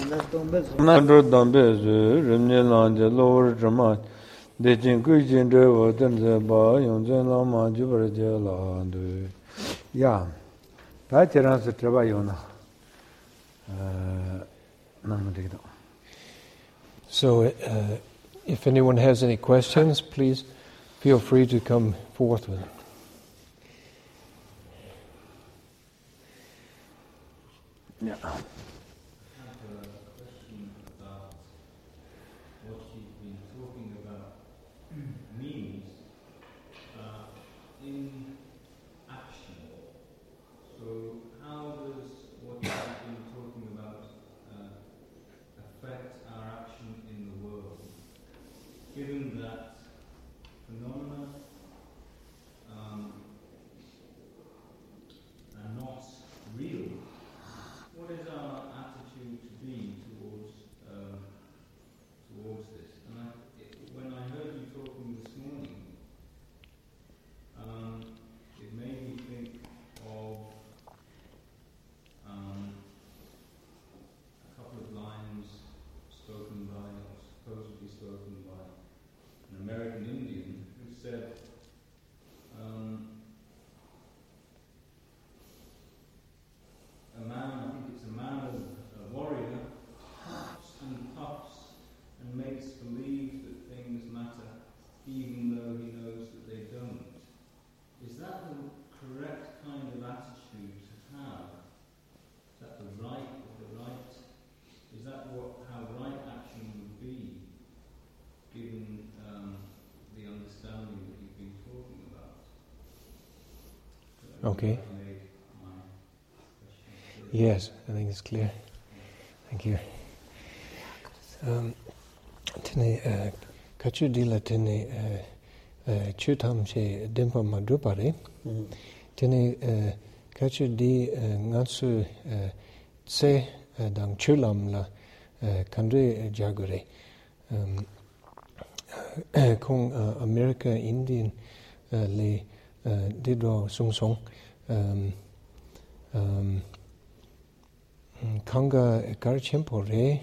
Nandro Dambezu, Rimnilange, Lower Dramat, the Jinkuijin Drevo, Tenzeba, Yonzen Lama, Jubarajela, and yeah, that's your answer, Travayona. So, if anyone has any questions, please feel free to come forth with them. Yeah. Given that phenomena are not real, what is our attitude to be towards this? And when I heard you talking this morning, it made me think of a couple of lines spoken by, or supposedly spoken by, an American Indian who said, a warrior, huffs and puffs and makes believe that things matter even though he knows that they don't. Is that the correct kind of attitude to have? Is that the right? Is that how right action would be, given the understanding that you've been talking about? Okay. Yes, I think it's clear. Thank you. Tene kachu dila tene chutam she dempa madrupare. Tene kachu di ngatsu tse dang chulam la kandre jagore. Kong America Indian le didro sung song. Kanga Garchempo re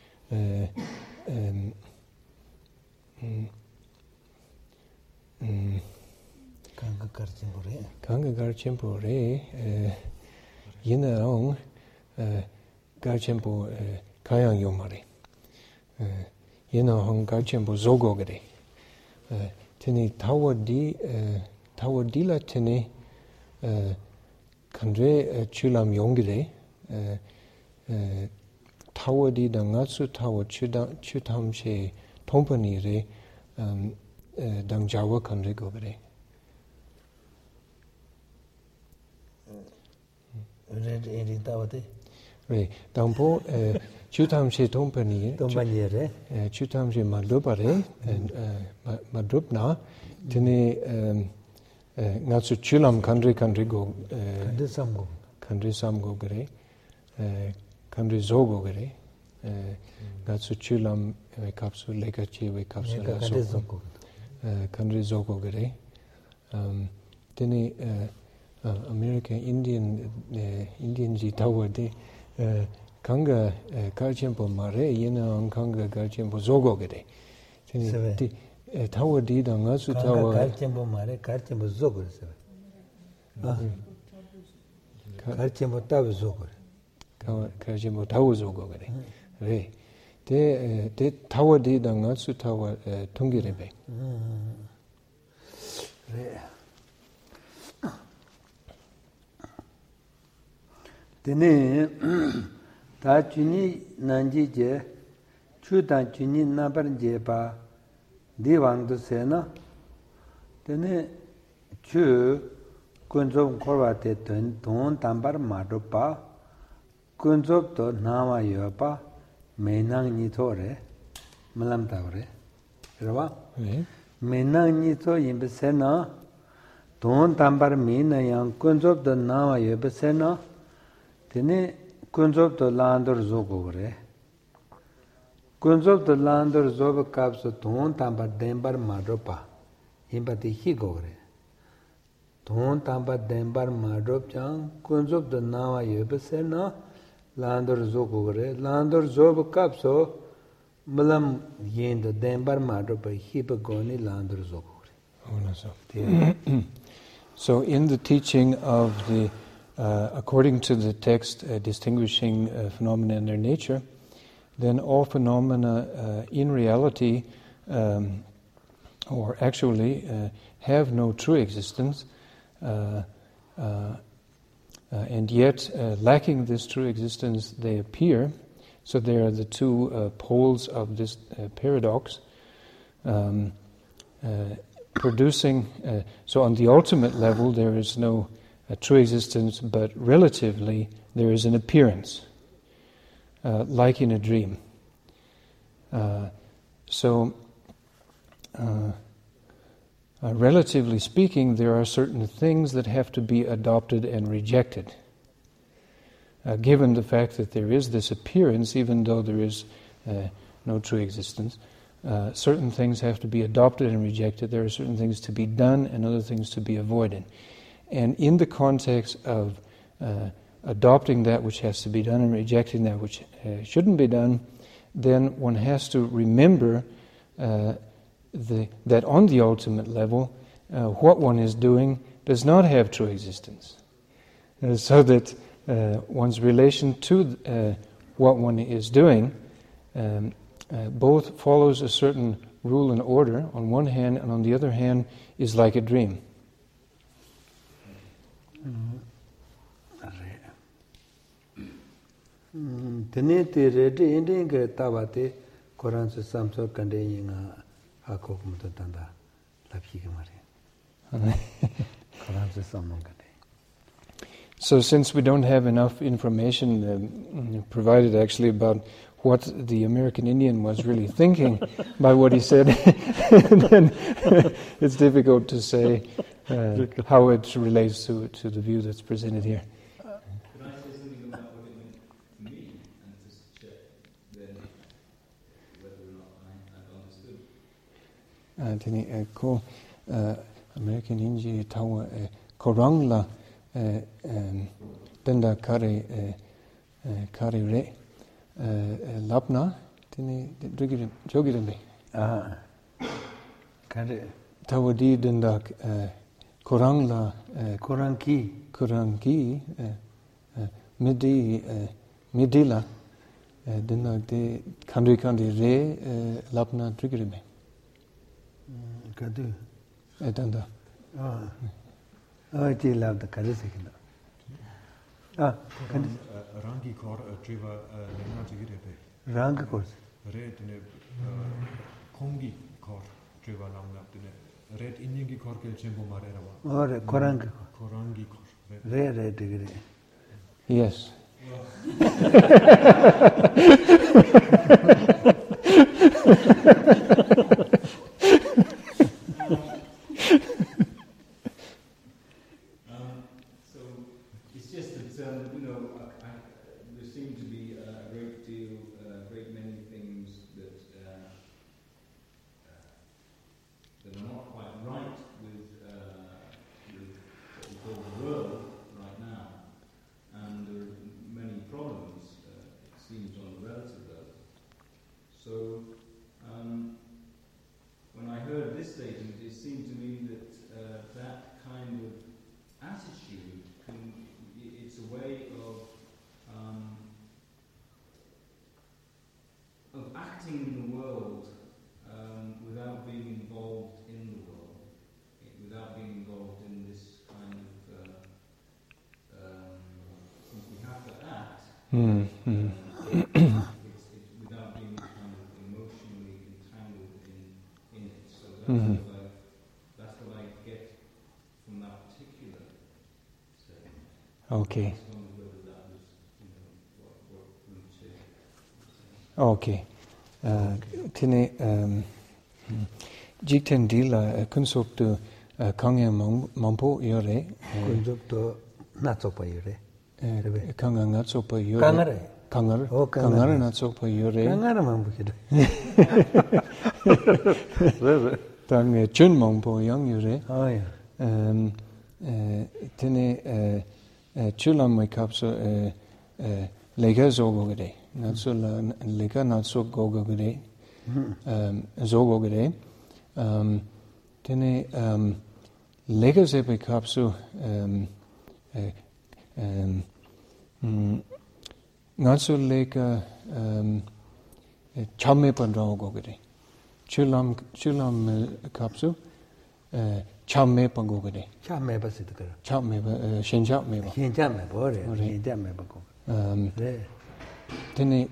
Kanga Garchempo re Yina Ong Garchempo Kayang Yomare Yina Hong Garchempo Zogogare Tini Tawa di la tini Kandre Chulam Yongire Tawa di da ngatsu tawa chutam she tompani re dang jawa kanre gogare. Re dangpo chutam she tompani re chutam she madrupare madrupna tini ngatsu chulam kanre go kanre samgo gare. Kandri zogo gare, gatsu chulam kapsu lekachi we kapsu la zogo. Kandri zogo gare. Tene American Indian ji tawa de kanga karchempo mare yena kanga karchempo zogo gare. Tene tawa di da ngatsu tawa karchempo mare karchempo zogo gare. Karchempo tawa zogo. Karchempo tawa zogo gare. Re. Te tawa di da ngatsu tawa tungirebe. Re. Tene ta chuni nanji je chu ta chuni nabar je pa di wang du se na tene chu kunzob korwa te ton tambar ma do pa kunzob to nawa yo pa menang ni to re malam ta re rwa menang ni to yimbe se na ton tambar me na yang kunzob to nawa yo be se na tene kunzob to landor zogo re kunzob to landor zogo kapso ton tambar dembar madropa yimba te hi go re ton tambar dembar madrop chang kunzob to nawa yobe se na Landor Zogore, Landor Zob Capso, Malam Yen the Dembar Madro by Hipagoni Landor Zogore. So in the teaching of the, according to the text distinguishing phenomena in their nature, then all phenomena in reality, or actually, have no true existence, and yet, lacking this true existence, they appear. So there are the two poles of this paradox, producing. So on the ultimate level, there is no true existence, but relatively, there is an appearance, like in a dream. Relatively speaking, there are certain things that have to be adopted and rejected. Given the fact that there is this appearance, even though there is no true existence, certain things have to be adopted and rejected. There are certain things to be done and other things to be avoided. And in the context of adopting that which has to be done and rejecting that which shouldn't be done, then one has to remember that on the ultimate level, what one is doing does not have true existence. So that one's relation to what one is doing both follows a certain rule and order on one hand, and on the other hand is like a dream. So since we don't have enough information provided actually about what the American Indian was really thinking by what he said, then it's difficult to say how it relates to the view that's presented here. Can I say something about what it meant to me, and just check then whether or not I've understood? Tini ko American Indian tawa korang la tenda kare re lapna tini jogirimbe kare tawadi tenda korang la korangi midila tenda de kandi re lapna jogirimbe kadu tenda ji lab the kare sekina rangi kor triva lena jigirebe rang course red ne kongi kor triva namna tene red inyengi kor kel chembo marera wa or korangi kor re degree. Yes. So it's just that there seem to be a great many things that that are not quite right with what we call the world right now, and there are many problems. It seems on the relative level. So when I heard this statement, it seemed to me that that kind of attitude it's a way of acting in the world without being involved in the world, without being involved in this kind of since we have to act, it's without being kind of emotionally entangled in it. So that's what I get from that particular statement. Okay. I just wondered whether that was, what Root said. Okay. Tine jikten dila kunsop tu kangya mampo yore. Kunsop tu natsopa yore. Kanga natsopa yore. Kangare. Kangar. Oh, kangar natsopa yore. Kangara mampo kida. Tang chun mampo yang yore. Oh yeah. Tine chulam mai kapso lega zogogade. Not so lega, not so gogogade. Zogogade. Tene lega zepe kapsu not so lega chamme pandrogogade. Chulam kapsu chamme pangogade. Chamme basit kara. Chamme shenjap meba. Shenjame bore. Shenjame bako. Tene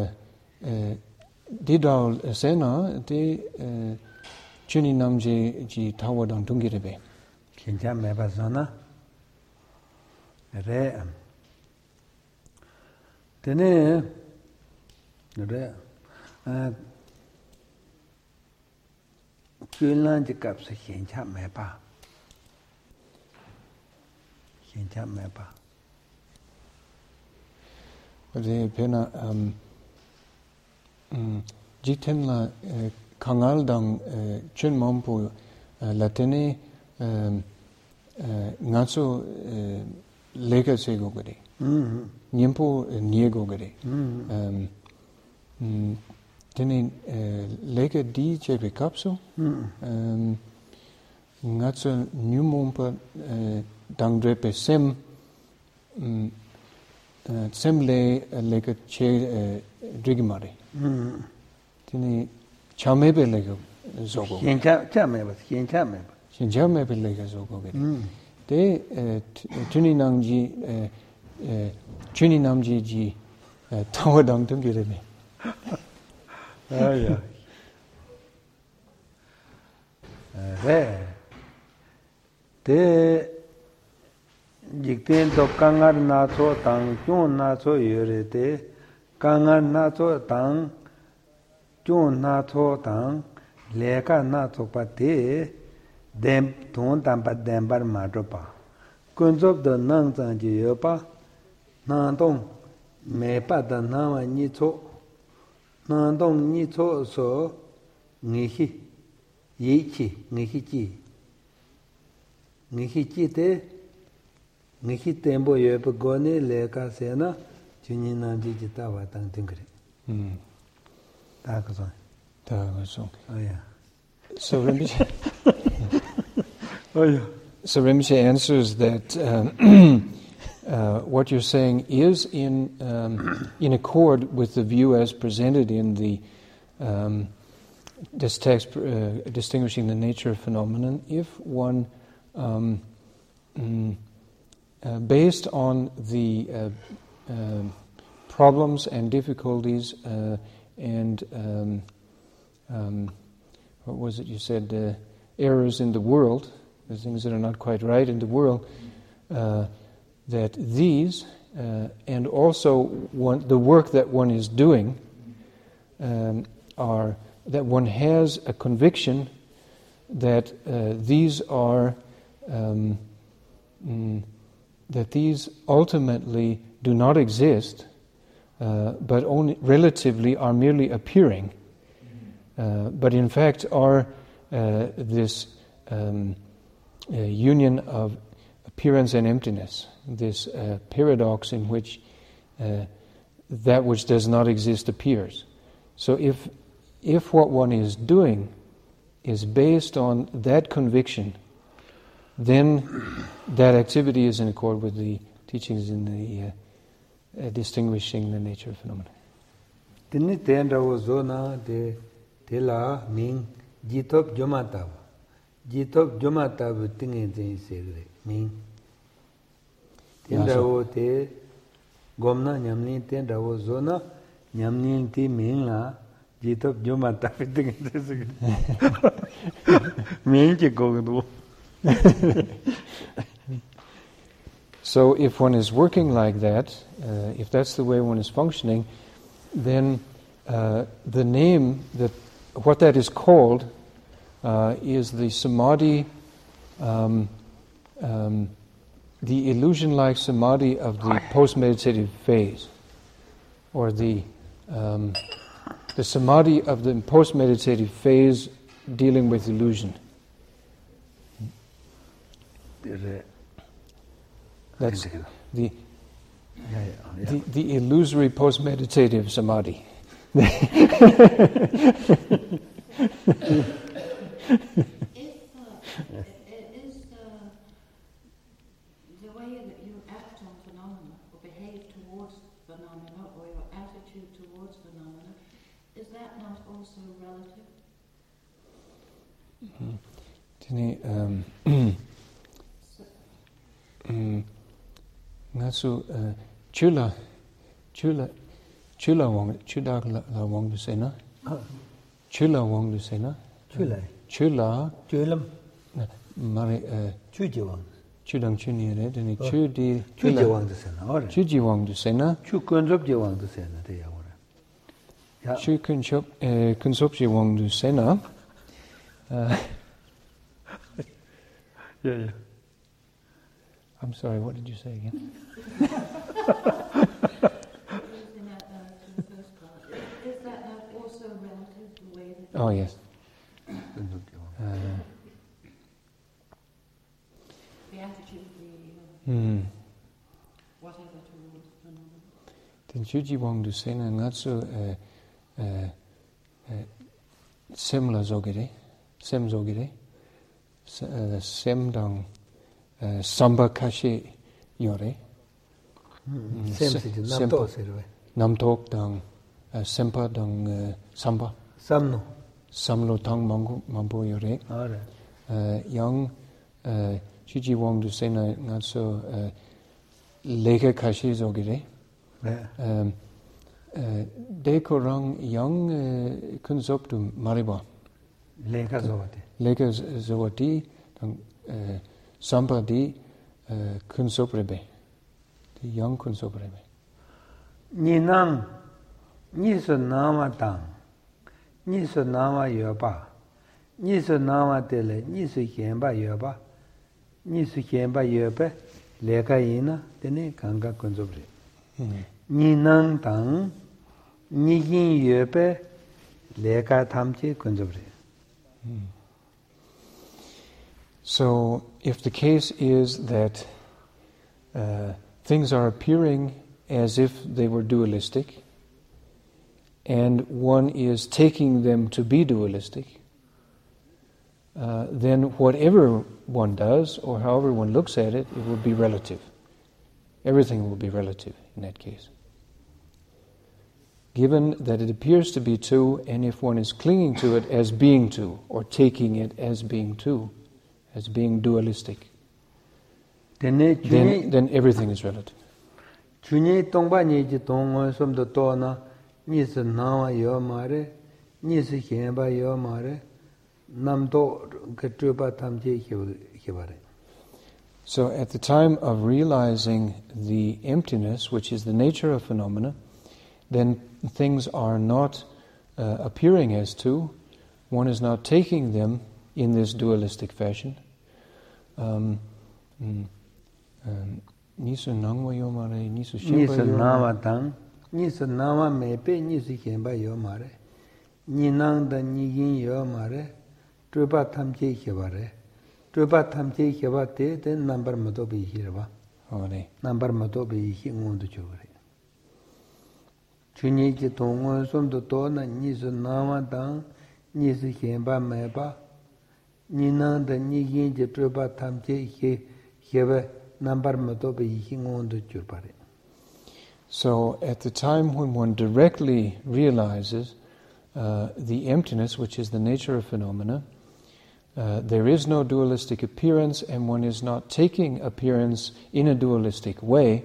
didal sena de chuni namje ji tawadang tungirebe. Shenjame basana. Re. Tene re. Kyunlan ji kapsa shenjame ba. Shenjame ba. The pena jiten la kangal dang chun mampu latene ngatso lega se go gade nyempo nie go gade tene lega di chepe kapso ngatso nyumompa dang drepe sem semle lega che drigimari. Tini chamebe lega zogo. Shenjamebe lega zogo gede. De tuni namji ji tawadang tungirebe. Yeah. De jikten to kangar na so tang chun na so yore te kangar na so tang chun na so tang leka na so pa te dem thon tam pa dem bar ma to pa kunzop de nang zang ji yo pa nang dong me pa da na wa ni cho nang dong ni cho so ngi hi yi chi ngi hi chi te ngi tembo yebe gone leka sena chuni namji jita wa tang tingre. Ta ka song. Oh yeah. So Rinpoche oh yeah. So Rinpoche answers that what you're saying is in accord with the view as presented in the this text distinguishing the nature of phenomenon. If one based on the problems and difficulties and what was it you said, errors in the world, the things that are not quite right in the world, that these and also the work that one is doing are that one has a conviction that these are that these ultimately do not exist, but only relatively are merely appearing, but in fact are this union of appearance and emptiness, this paradox in which that which does not exist appears. So if what one is doing is based on that conviction, then that activity is in accord with the teachings in the distinguishing the nature of phenomena. Tini tenda wo zona de la ming jitop jomatab tinge zin segre ming tenda wo te gomna nyamni tenda wo zona nyamni ti ming la jitop jomatab tinge zin segre ming ki gogdo. So if one is working like that, if that's the way one is functioning, then the name, what that is called, is the samadhi, the illusion-like samadhi of the post-meditative phase, or the samadhi of the post-meditative phase dealing with illusion. That's The illusory post-meditative samadhi. Is the way that you act on phenomena or behave towards phenomena or your attitude towards phenomena, is that not also relative? Ngasu chula wong chudak la wong du sena chula wong du sena chula mari chuji wang chudang chuni re deni chudi chuji wang du sena ora chuji wong du sena chu kunzop ji wang du sena de ya ora ya chu kunsop ji wong du sena yeah. I'm sorry, what did you say again? Is that not also relative, the way that... Oh, yes. The attitude, whatever towards phenomena. Then Chuji Wong du Sena Ngatsu Semla Zogire, Sem Zogire, Sem Dang Samba Kashi Yore. Namtok Dang Sempa Dang Samba. Samno. Samlo Tang Mambo Yore. Young Chuji Wong du Sena Ngatsu Leke Kashi Zogire. Deko Rang Young Kunsoptum Mariba. Leka Zawati. Leka Zawati Sampadi Kunsoprebe. The young Kunsoprebe. Ninang Nisu Nama Tang Nisu Nama Yoba Nisu Nama Tele Nisu Hienba Yoba Nisu Hienba Yobe Leka Ina Tene Kanga Kunsoprebe. Ninang Tang Nigin Yobe Leka Tamche Kunsoprebe. So, if the case is that things are appearing as if they were dualistic, and one is taking them to be dualistic, then whatever one does, or however one looks at it, it will be relative. Everything will be relative in that case. Given that it appears to be two, and if one is clinging to it as being two, or taking it as being two, as being dualistic, then everything is relative. Chunye tongpa nyeji tongwa somdo tona nisi nawa yo mare, nisi hienpa yo mare, namdo katrupa tamche hibare. So at the time of realizing the emptiness, which is the nature of phenomena, then things are not appearing as two. One is not taking them in this dualistic fashion. Nisu nangwa yomare, nisu shempa yomare. Nisu nama tang, nisu nama mepe, nisu shempa yomare. Ninang da nigin yomare, trupa tamche hibare. Trupa tamche hibate, then number matobi hirba. Number matobi hingundu chugare. Chunye ki tongo somdo tona nisu nama tang, nisu shempa mepa. Ninang da nigin je trupa tamche hiba. So, at the time when one directly realizes the emptiness, which is the nature of phenomena, there is no dualistic appearance, and one is not taking appearance in a dualistic way,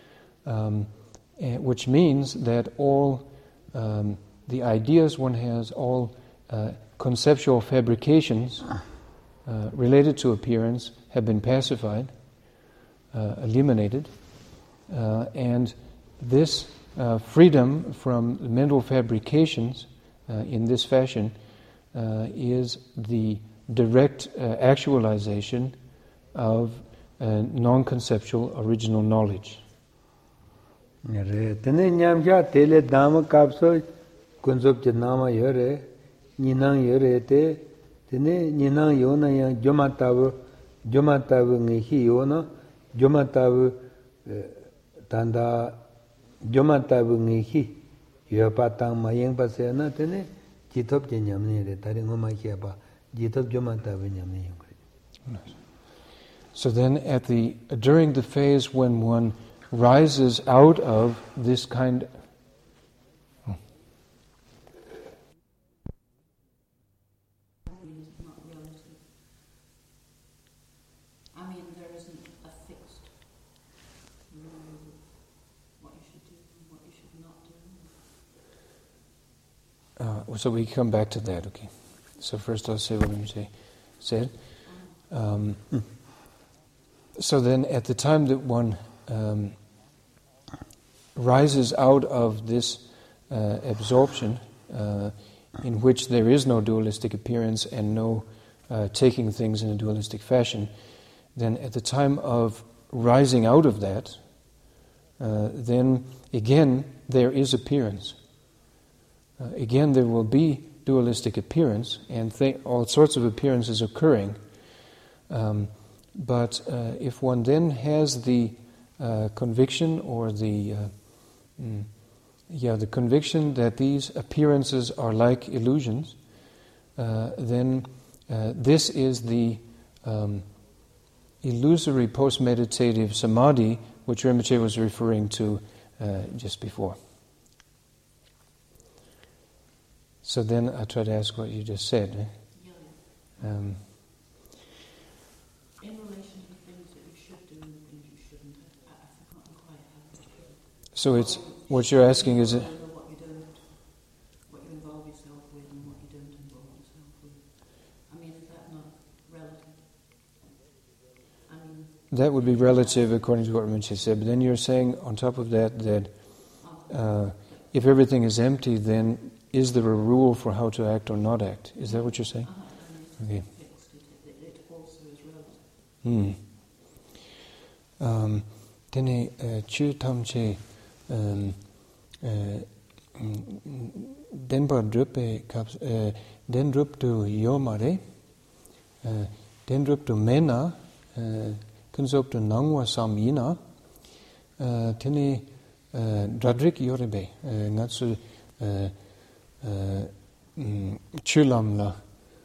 which means that all the ideas one has, all conceptual fabrications related to appearance have been pacified, eliminated, and this freedom from mental fabrications in this fashion is the direct actualization of non-conceptual original knowledge. Tene nyamja tele dama kapso kunzup je nama yore, ninang yore te, tene ninang yona yang jomatavu ngehi yona, Jomatavu tanda jomata bungi yopatang mayeng pasena tene jitop jenyamni re tari ngoma ba jitop jomata bunyamni. So then during the phase when one rises out of this kind so we come back to that, okay. So first I'll say what Rinpoche said. So then at the time that one rises out of this absorption in which there is no dualistic appearance and no taking things in a dualistic fashion, then at the time of rising out of that, then again there is appearance. Again there will be dualistic appearance and all sorts of appearances occurring. But if one then has the conviction or the conviction that these appearances are like illusions, then this is the illusory post-meditative samadhi which Rinpoche was referring to just before. So then I try to ask what you just said. In relation to things that you should do and things you shouldn't, I've forgotten quite how to do it. So it's what you're asking is what you don't, what you involve yourself with and what you don't involve yourself with. I mean, is that not relative? I mean, that would be relative according to what Rinpoche said. But then you're saying on top of that if everything is empty, then is there a rule for how to act or not act? Is that what you're saying? Okay. It also is relative. Tene chu tamche denpa drupe kaps den drup to yomare den drup to mena kunsop to nangwa samina tene dradrik yorebe ngatsu chulam la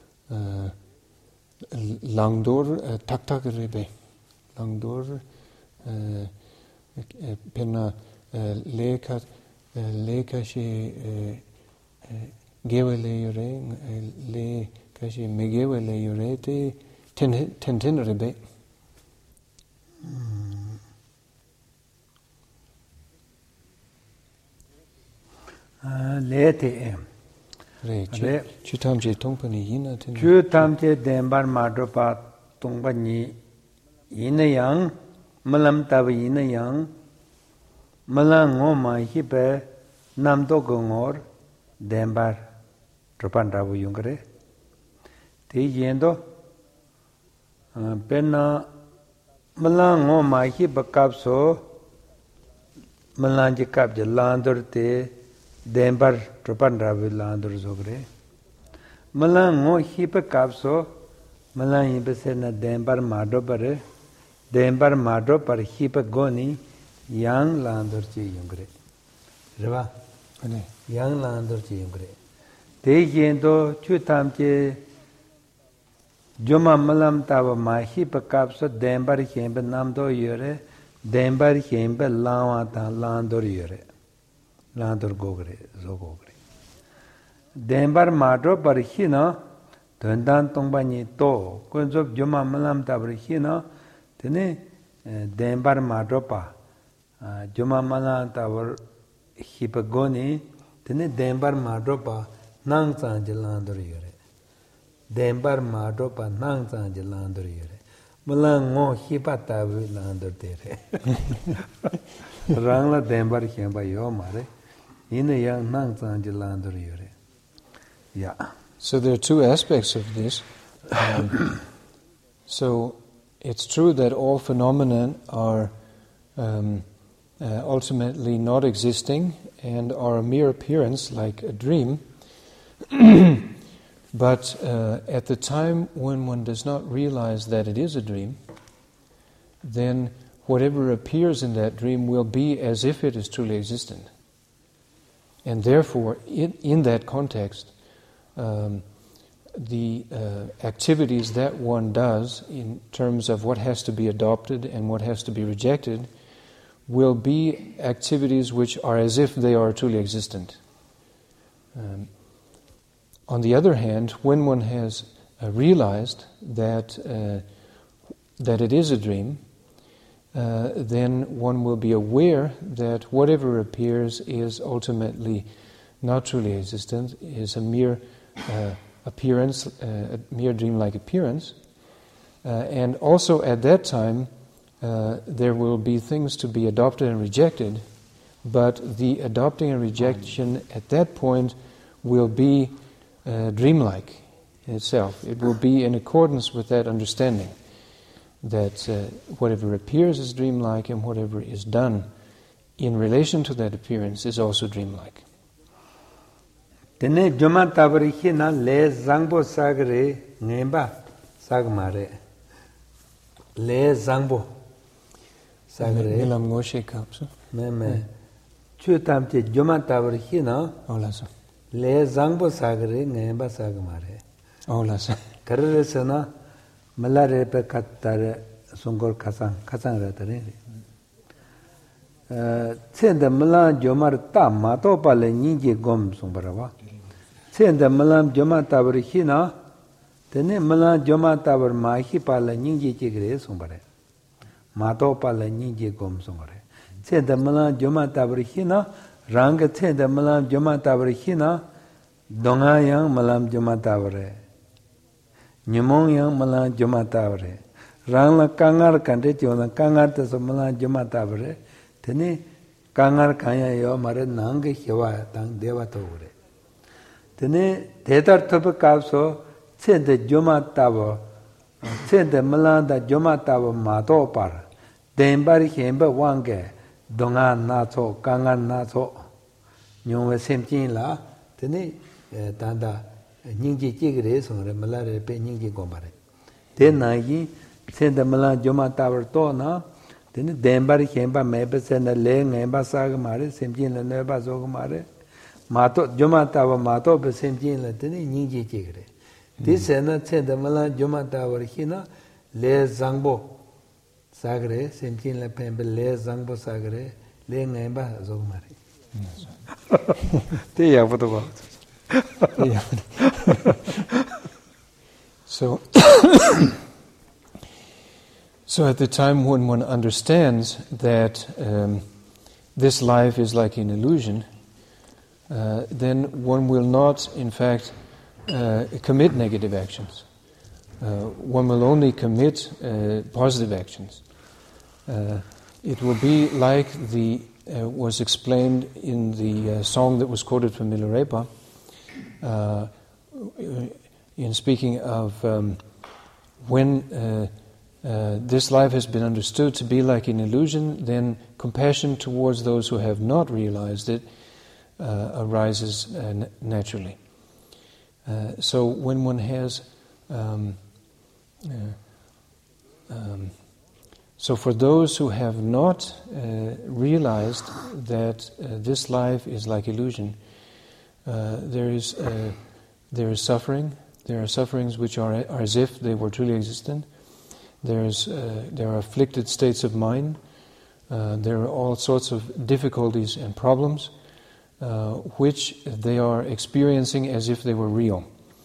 langdor tak rebe langdor pena leka shi gewele yore le kashi megewele yore te ten rebe. Lete Chutamche tongpani yina ten. Chutamche dembar madropa tongpani yina yang malam tabi yina yang malang ngoma hipe namdo gongor dembar tropan rabu yungre. Te yendo pena malang ngoma hipe kapso malanji kapje landur te dembar tropan rabu landur zogre. Malang ngo hipe kapso malang hipe se na dembar madro pare dembar madro par hipe goni yang landur chi yungre. Rwa? Yang landur chi yungre. Te yendo chutam che joma malam taba ma hipe kapso dembar hipe namdo yore dembar hipe lawa ta landur yore. Landur gogre, zogogre. Dembar madro par hina Töndan tongpa nyi to, kunzop joma malam tabar hina, tene dembar madropa, joma malam tabar hipa goni, tene dembar madropa nang tsanji landur yore. Dembar madropa nang tsanji landur yore. Malang ngo hipa tabi landur tere. Rangla dembar hipa yo mare, ina yang nang tsanji landur yore. Yeah. So there are two aspects of this. So it's true that all phenomena are ultimately not existing and are a mere appearance like a dream. But at the time when one does not realize that it is a dream, then whatever appears in that dream will be as if it is truly existent. And therefore, in that context, the activities that one does in terms of what has to be adopted and what has to be rejected will be activities which are as if they are truly existent. On the other hand, when one has realized that it is a dream, then one will be aware that whatever appears is ultimately not truly existent, is a mere appearance, a mere dreamlike appearance. And also at that time, there will be things to be adopted and rejected, but the adopting and rejection at that point will be dreamlike in itself. It will be in accordance with that understanding that whatever appears is dreamlike and whatever is done in relation to that appearance is also dreamlike. Tene joma tabari hina le zangbo sagre ngemba sagmare le zangbo sagre Milam ngoshe kapsu me chutamte joma tabari hina olasa le zangbo sagre ngemba sagmare olasa karresana malare pe kattare sungor kasang ratare tsenda malan jomar ta ma to pale ninje gom sungbarwa tsenda malan joma tabri hina tene malan joma tabr ma hi pale ninje chigre sungbare ma to pale ninje gom sungare tsenda malan joma tabri hina rang tsenda malan joma tabri hina donga yang malan joma tabre nyamong yang malan joma tabre rang la kangar kante chona kangar te so malan joma tabre tene kangar kaya yo mare nang ge hewa tang deva to ure tene dedar tobe kapso tsende joma tabo tsende malan da joma tabo ma to par denbari hemba wange donga na cho kangar na cho nyongwe semchin la tene tanda nyingji chigre songre malare pe nyingji gombare te nagi tsende malan joma tabo to na tene denbari hemba mebe sena le ngemba sag mare semjin la neba zog mare mato joma taba mato be semjin la tene nyingji chigre ti sena tsende mala joma taba hina le zangbo sagre semjin la pembe le zangbo sagre le ngemba zog mare te ya foto ba So at the time when one understands that this life is like an illusion, then one will not, in fact, commit negative actions. One will only commit positive actions. It will be like was explained in the song that was quoted from Milarepa, in speaking of when this life has been understood to be like an illusion, then compassion towards those who have not realized it arises naturally. So when one has so for those who have not realized that this life is like illusion, there is suffering. There are sufferings which are as if they were truly existent. There are afflicted states of mind. There are all sorts of difficulties and problems which they are experiencing as if they were real.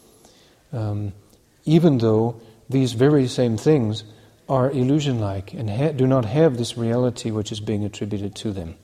Even though these very same things are illusion-like and do not have this reality which is being attributed to them.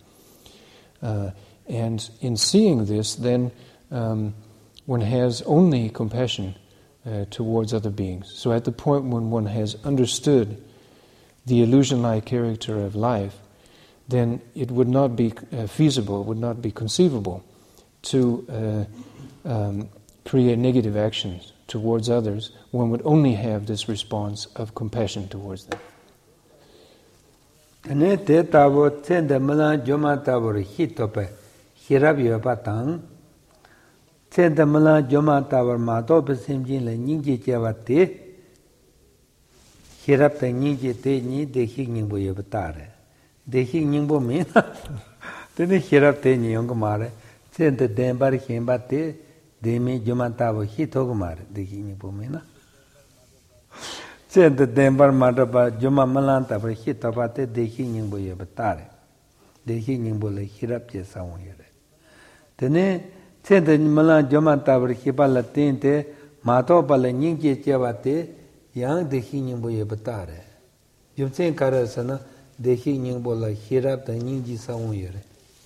And in seeing this, then one has only compassion towards other beings. So at the point when one has understood the illusion-like character of life, then it would not be feasible, would not be conceivable to create negative actions towards others. One would only have this response of compassion towards them. hirap ta nyingji te nyi dekhi nyingbo yobtare. Dekhi nyingbo mina. Tene hirap te nyi yong mare. Sente denbar himba te demi jumantabo hitog mare dekhi nyingbo mina. Sente denbar madaba juma malanta par hitaba te dekhi nyingbo yobtare. Dekhi nyingbo le hirap je sawon yere. Tene sente malan jumantabo hibala tente mato pala nyingji chebate yang dekhi nyingbo yobtare. Jumsen karasana dekhi nyingbo la hirap ta nyingji sawon yere.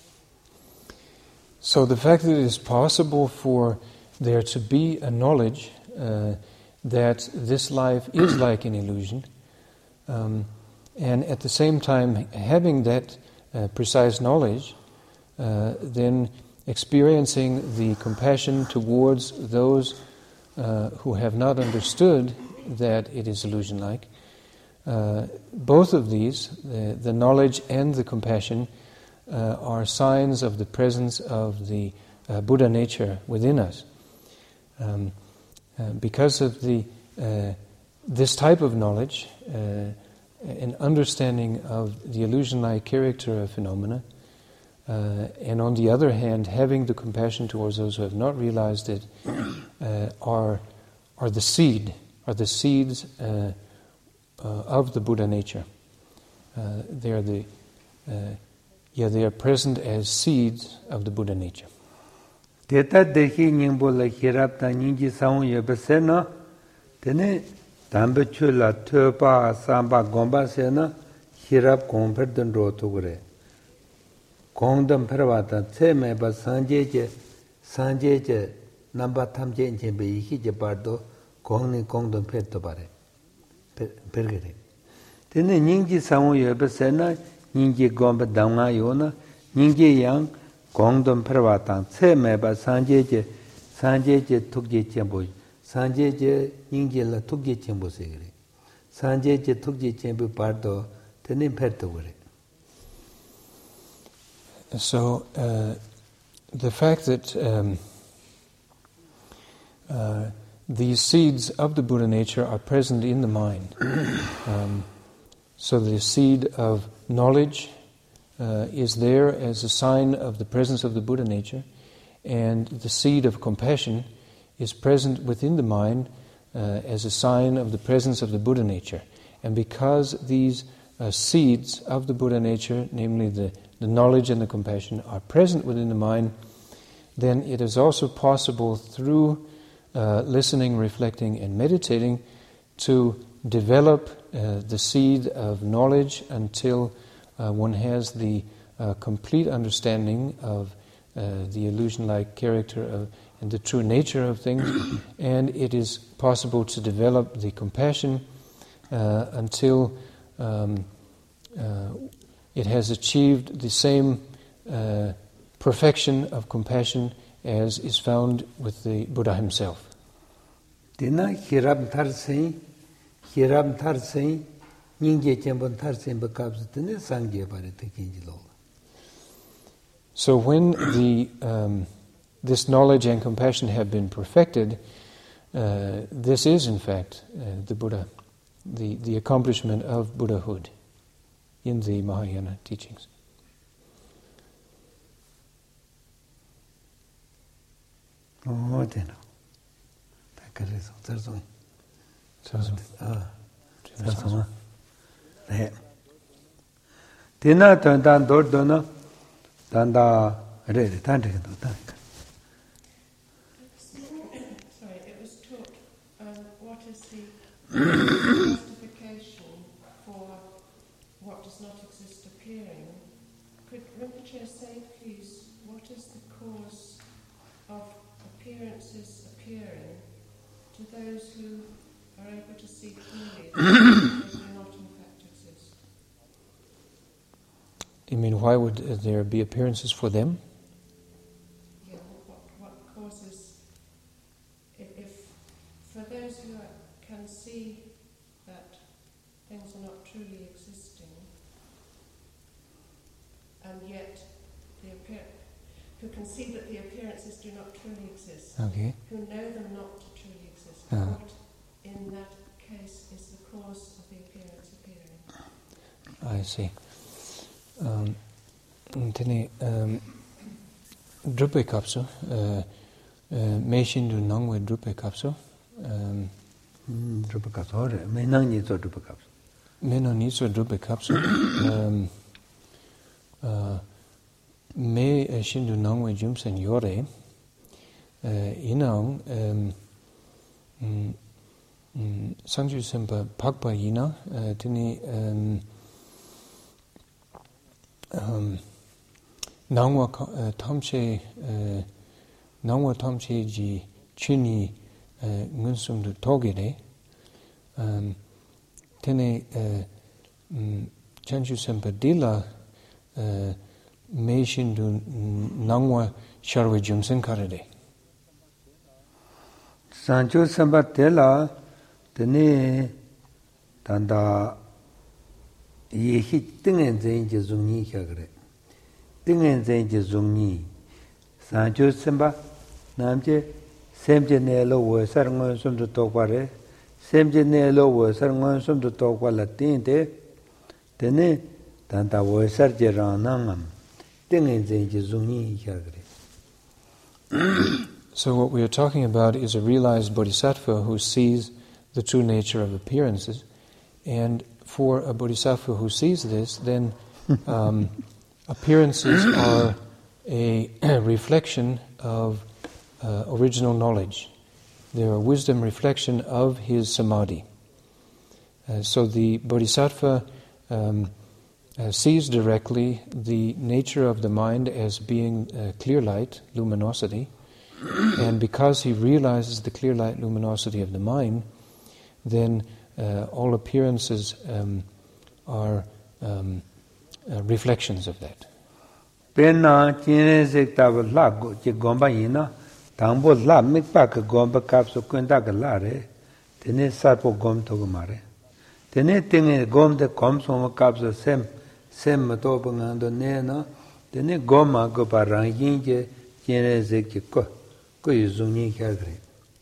So the fact that it is possible for there to be a knowledge that this life is like an illusion, and at the same time having that precise knowledge, then experiencing the compassion towards those who have not understood that it is illusion-like, both of these, the knowledge and the compassion, are signs of the presence of the Buddha nature within us. Because of this type of knowledge, an understanding of the illusion-like character of phenomena, and on the other hand, having the compassion towards those who have not realized it, are the seeds of the Buddha nature. They are present as seeds of the Buddha nature. Teta dekhi nyingbo la hirap ta nyingji sawon yobse na tene dambe chula thopa samba gomba se na hirap gomper den ro to gre. Gongdam perwata tse me ba sanje je namba thamje nje be hi je bardo gongni gongdam phet to bare. Pergere. Tene nyingji sawon yobse na nyingji gomba danga yo na nyingji yang Gongdom Perwatang, Tse Meba Sanjeje Tukje Chembo, Sanjeje Ningjela Tukje Chembo Segre, Sanjeje Tukje Chembo Pardo, Tenim Pertogre. So, the fact that these seeds of the Buddha nature are present in the mind, so the seed of knowledge is there as a sign of the presence of the Buddha nature, and the seed of compassion is present within the mind as a sign of the presence of the Buddha nature. And because these seeds of the Buddha nature, namely the knowledge and the compassion, are present within the mind, then it is also possible through listening, reflecting, and meditating to develop the seed of knowledge until one has the complete understanding of the illusion-like character and the true nature of things, and it is possible to develop the compassion until it has achieved the same perfection of compassion as is found with the Buddha himself. Dina hiram tarsei So when this knowledge and compassion have been perfected, this is in fact the Buddha, the accomplishment of Buddhahood in the Mahayana teachings. Tina Tandan Dordona Tanda Red Tantric. Sorry, it was taught what is the justification for what does not exist appearing. Could Rinpoche say, please, what is the cause of appearances appearing to those who are able to see clearly that they do not in fact exist? You mean, why would there be appearances for them? Yeah, what causes, if for those who can see that things are not truly existing, and yet who can see that the appearances do not truly exist, Okay. who know them not to truly exist, what in that case is the cause of the appearance appearing? I see. Tene drupe kapsu, me shindu nangwe drupe kapsu. Drupe kapsu, ore, me nang ni so drupe kapsu. Me no ni so drupe kapsu. Me shindu nangwe jumsen yore. Inang Sanju Sempa Pakpa Yina Tini Nangwa Tamche Ji Chini Ngunsum du Togire Tini Chanju Sempa Dila Me Shindu Nangwa Sharwe Jumsen Karade Sanju Sempa Dila Tene Tanda Yehi Tingen Zenji Zungni Kagre Tingen Zenji Zungni Sanju Sempa Namje Semje Nelo Wesar Ngon Sum to Tokware Semje Nelo Wesar Ngon Sum to Tokwa Latinte Tene Tanda Wesar Jeranangam Tingen Zenji Zungni Kagre. So what we are talking about is a realized bodhisattva who sees the true nature of appearances, and for a bodhisattva who sees this, then appearances are a reflection of original knowledge. They are a wisdom reflection of his samadhi. So the bodhisattva sees directly the nature of the mind as being clear light, luminosity, and because he realizes the clear light luminosity of the mind, then all appearances are reflections of that. Penna chine sekta la go che gomba yina tambo la mikpa ka gomba kapso kwenda ka la re tene sarpo gom to go mare tene tenge gom de kom so kapso sem to bangando ne na tene goma go parang yin je chine sekki ko yuzuni kya gre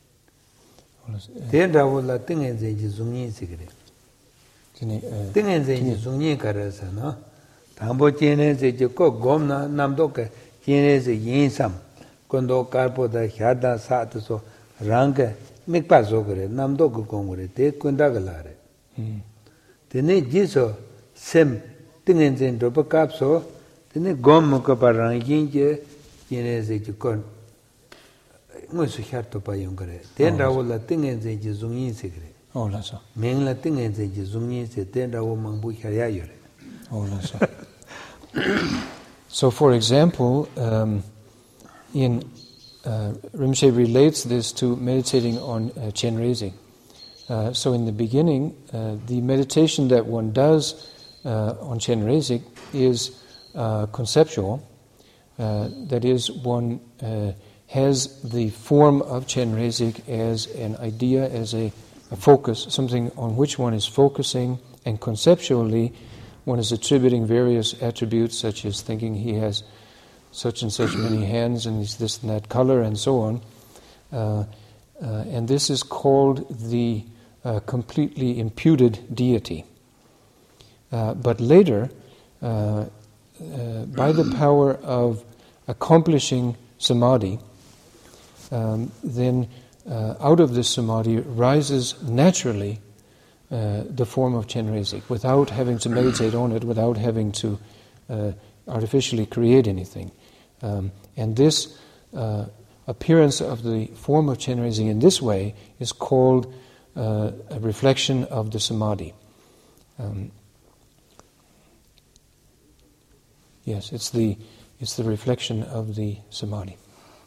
tenda wala tenge je zuni sigre tenge je zuni karasa na tambo chene se ko gomna namdo ke chene se yin sam kondo karpo da hyada sat so rang mikpa so gre namdo ko gongre te kunda galare tene jiso sem tingen zen do pa so tene gom ko parang yin je chene se ko ngo su hyarto pa yongre tenda wala tingen je zungyin sigre Oh, la so. Mengla tingen je zungyin se tenda wo mangbu hyaya yore. Oh, la so. So, for example, Rinpoche relates this to meditating on Chenrezig. So, in the beginning, the meditation that one does on Chenrezig is conceptual. That is, one has the form of Chenrezig as an idea, as a focus, something on which one is focusing, and conceptually one is attributing various attributes, such as thinking he has such and such many hands and he's this and that color and so on. And this is called the completely imputed deity. But later, by the power of accomplishing samadhi, then out of this samadhi rises naturally the form of Chenrezig, without having to meditate on it, without having to artificially create anything. And this appearance of the form of Chenrezig in this way is called a reflection of the samadhi. Yes, it's the reflection of the samadhi.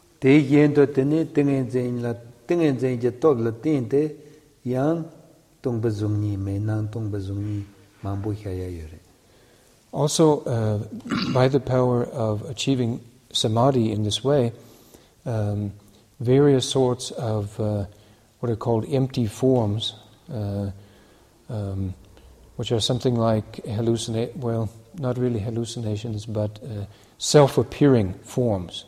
Also, by the power of achieving samadhi in this way, various sorts of what are called empty forms, which are something like not really hallucinations, but self-appearing forms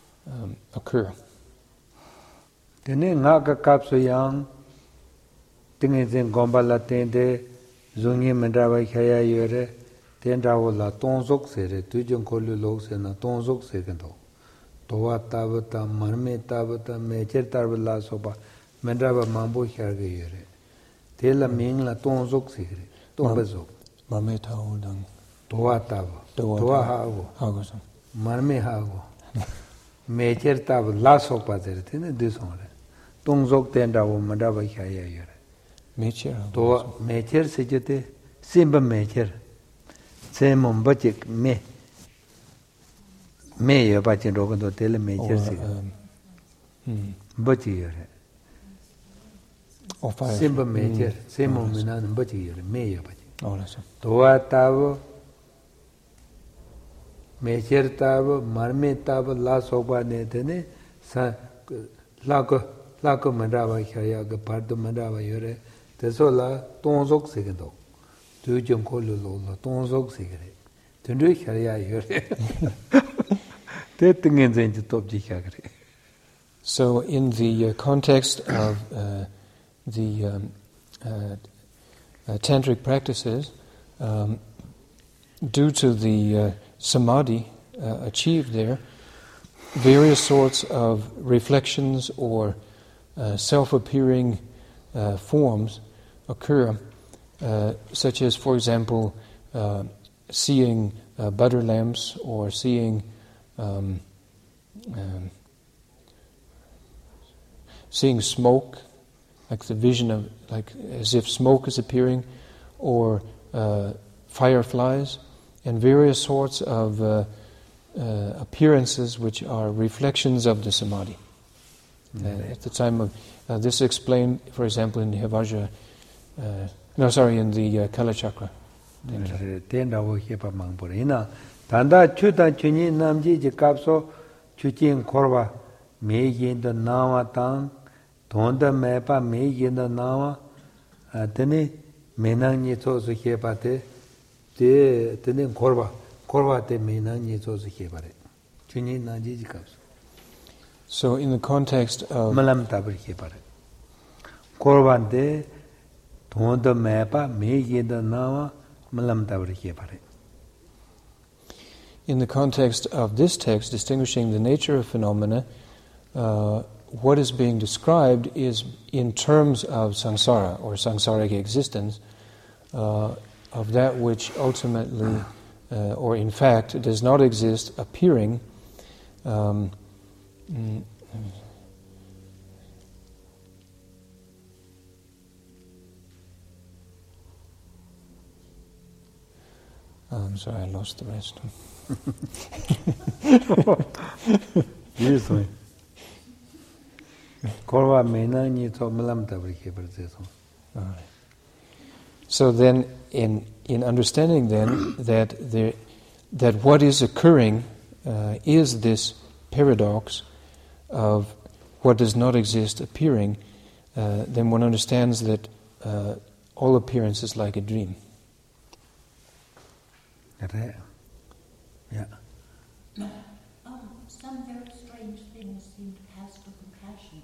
occur. tingin gombala tende zungi mendraba khaya yore tendrawo la tonzok sere tujung kolu log se na tonzok se kendo towa tabata marme tabata mecher tarbala soba mendraba mambo kharge yore tela mingla tonzok se gre tombezo marme tawo dang towa taba towa hago marme hago mecher tab la soba der tene disore tonzok tendrawo mendraba khaya yore mecher to mecher se jete simba mecher se mombachik me yo bachin rogo to tele mecher se bachi yore simba mecher se momina bachi yore me yo bachi to atavo mecher tavo marme tavo la soba ne tene sa lako mandava khaya ga pardo mandava yore tesola tonzok segendo tujung kolu lo tonzok segre tundui khaya yore te tingen zen topji khagre. So in the context of the tantric practices, due to the samadhi achieved there, various sorts of reflections or self-appearing forms occur, such as, for example, seeing butter lamps or seeing smoke, like the vision of, like as if smoke is appearing, or fireflies, and various sorts of appearances which are reflections of the samadhi. At the time of this is explained, for example, in the Hevajra, in the Kala Chakra. Tenda wo hepa mangpura. Ina tanda chuta chuni namji je kapso chuchin korwa me yinda nawa tang tonda mepa me yinda nawa tene menang ni so su hepa te tene korwa te menang ni so su hepa re. Chuni namji je kapso. So in the context of malam tabri hepa re. Korwa te tonda mepa me yinda nawa malam tabri hepa re. In the context of this text, distinguishing the nature of phenomena, what is being described is in terms of samsara, or samsaric existence, of that which ultimately, or in fact, does not exist, appearing. I'm sorry, I lost the rest. Yes, right. Korwa mena ni to malam tabri hepa re. So then, in understanding then that what is occurring is this paradox of what does not exist appearing, then one understands that all appearance is like a dream. Yeah. Some very strange things seem to pass for compassion.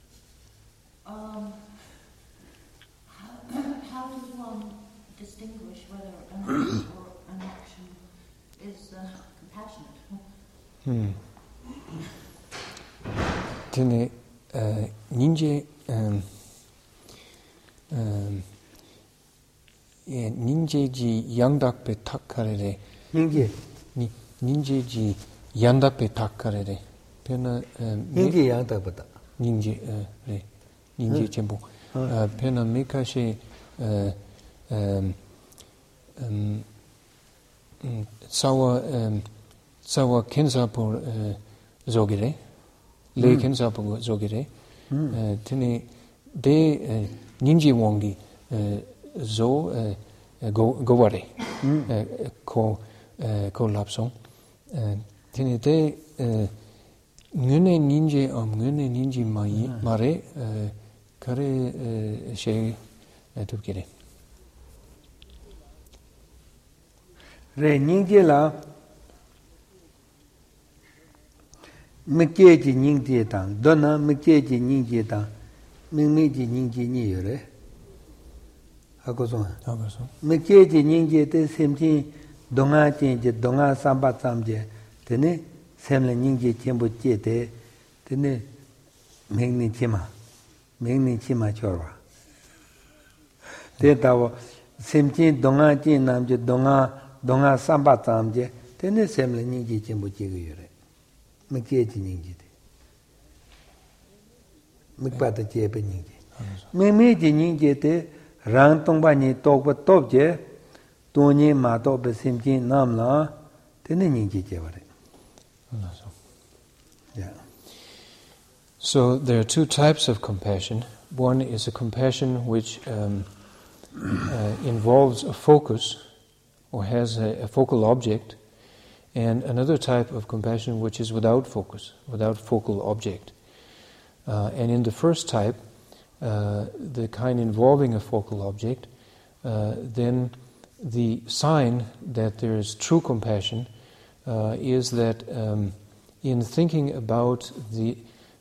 How does one distinguish whether an act or an action is compassionate? Tene ninje ninje ji yangdak pe takkarere. Ninje ji yangdak pe takkarere. Pena ninje yangdak pe tak. Ninje re. Ninje chenpo. Pena mekashe sawa kensapo zogire. Le kensapo zogire. Tene de ninje wongi zo govare ko lapsong tene de ngene ninje ngene ninje mai mare kare she tukire re ninje la meke ji ninje tang dona meke ji ninje tang mingme ji ninje ni yore 하고서 하고서. 메케지 닝제데 셈지 동아진제 동아 삼바삼제 되네 셈레 닝제 전부 제데 되네 맹니치마 줘라 대다고 셈지 동아진 남제 동아 삼바삼제 되네 셈레 닝제 전부 제거요래 메케지 닝제데 맥바다 제베 닝제 메메지 닝제데 랑 동반이 똑바 똑제 돈이 마도 베심지 남라 되는 닝지 제버래. Yeah. So there are two types of compassion. One is a compassion which involves a focus or has a focal object, and another type of compassion which is without focus, without focal object. And in the first type, the kind involving a focal object, then the sign that there is true compassion is that in thinking about the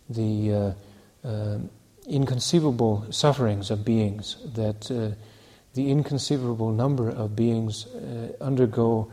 inconceivable sufferings of beings, that the inconceivable number of beings undergo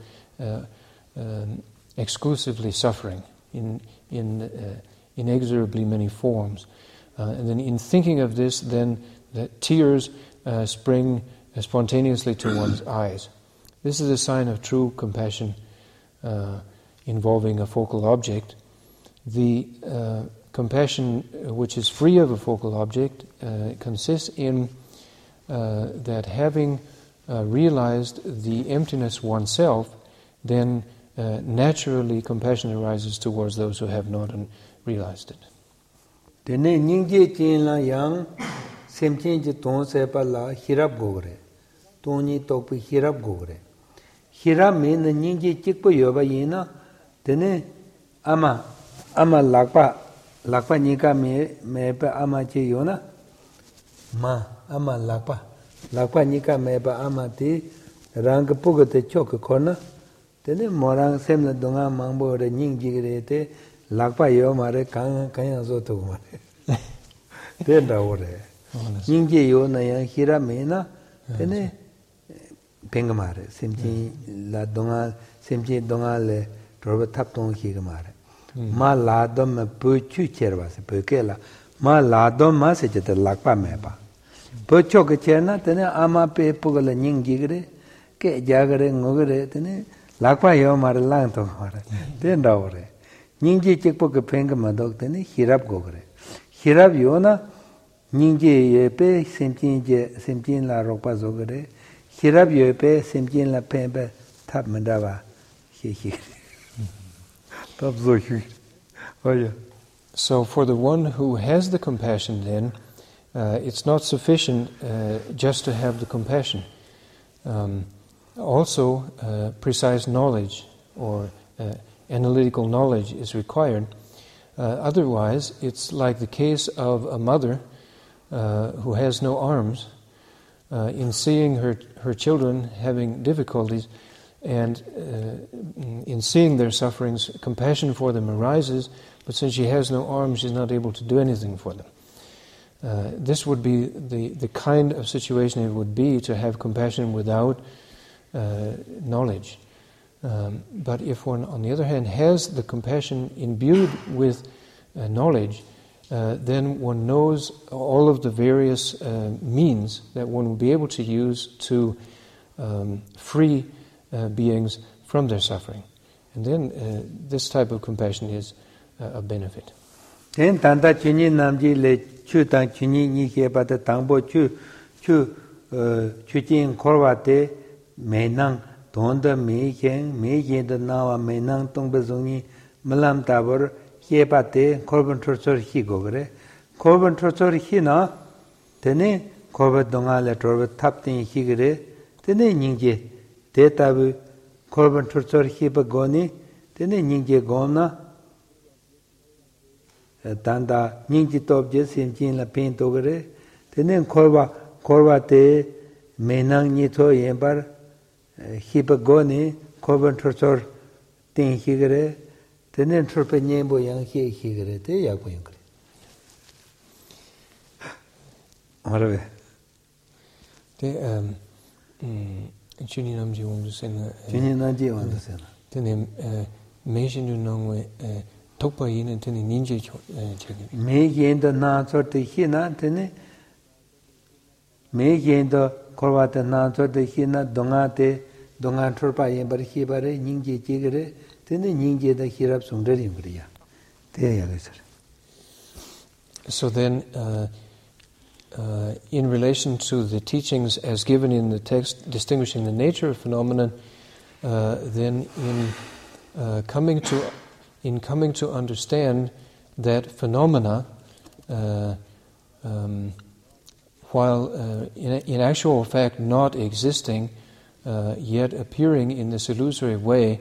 exclusively suffering in inexorably many forms. And then in thinking of this, then the tears spring spontaneously to one's eyes. This is a sign of true compassion involving a focal object. The compassion which is free of a focal object consists in that having realized the emptiness oneself, then naturally compassion arises towards those who have not realized it. Dene ningje chinla yang semchen je ton sepa la hirab gogre. Toni tokpi hirab gogre. Hirab me na ningje chikpo yoba yina dene ama lakpa nika me pa ama che yona ma ama lakpa nika me pa ama ti rang pugate chok kona dene morang semla donga mangbo re ningji re te lakpa yo mare kanya zo to mare denda ore ningje yo na ya hira mena tene pengamare semji la donga le droba tap tong hi gamare ma la dom pu chu cherwa se pu kela ma la dom ma se jeta lakpa me ba pu chok cherna tene ama pe pugala ningji gre ke jagare ngogre tene lakpa yo mare lang to mare denda ore 닝지 찍고 팽가마도 되네 히랍 고그래 히랍 요나 닝지 예페 셈진라 록바조 그래 히랍 예페 셈진라 팽베 탑만다바 히히 탑조히 오야. So for the one who has the compassion, then it's not sufficient just to have the compassion. Also precise knowledge or analytical knowledge is required. Otherwise, it's like the case of a mother who has no arms. In seeing her children having difficulties and in seeing their sufferings, compassion for them arises, but since she has no arms, she's not able to do anything for them. This would be the kind of situation it would be to have compassion without knowledge. But if one, on the other hand, has the compassion imbued with knowledge, then one knows all of the various means that one will be able to use to free beings from their suffering. And then this type of compassion is a benefit. Then tanda chuni namji le chu tang chuni ni ke bata tangbo chu jing korwa te menang donda me yen da nawa menang tongbe zongi malam tabor ke bate korban trosor hi gogre korban trosor hi na tene korba donga le torba taptin hi gre tene ningje te tabu korban trosor hi ba goni tene ningje gomna tanda ningji tobje simjin la pen togre tenen korwa te menang ni to yembar hiba goni korban trosor tin higre tenen trope nyembo yang higre te yakbo yangre arve Chuni namji wong sen. Chuni namji wong sen. Tene meishin du nongwe tokpa yin tene ninja chegi. Me yendo na sorte hina tene me yendo korwate na sorte hina donga torpa yin bar hibare ninja chegere tene ninja da hirap sungdari ngriya. Te ya gesar. So then in relation to the teachings as given in the text distinguishing the nature of phenomenon, then in coming to understand that phenomena, while in actual fact not existing, yet appearing in this illusory way,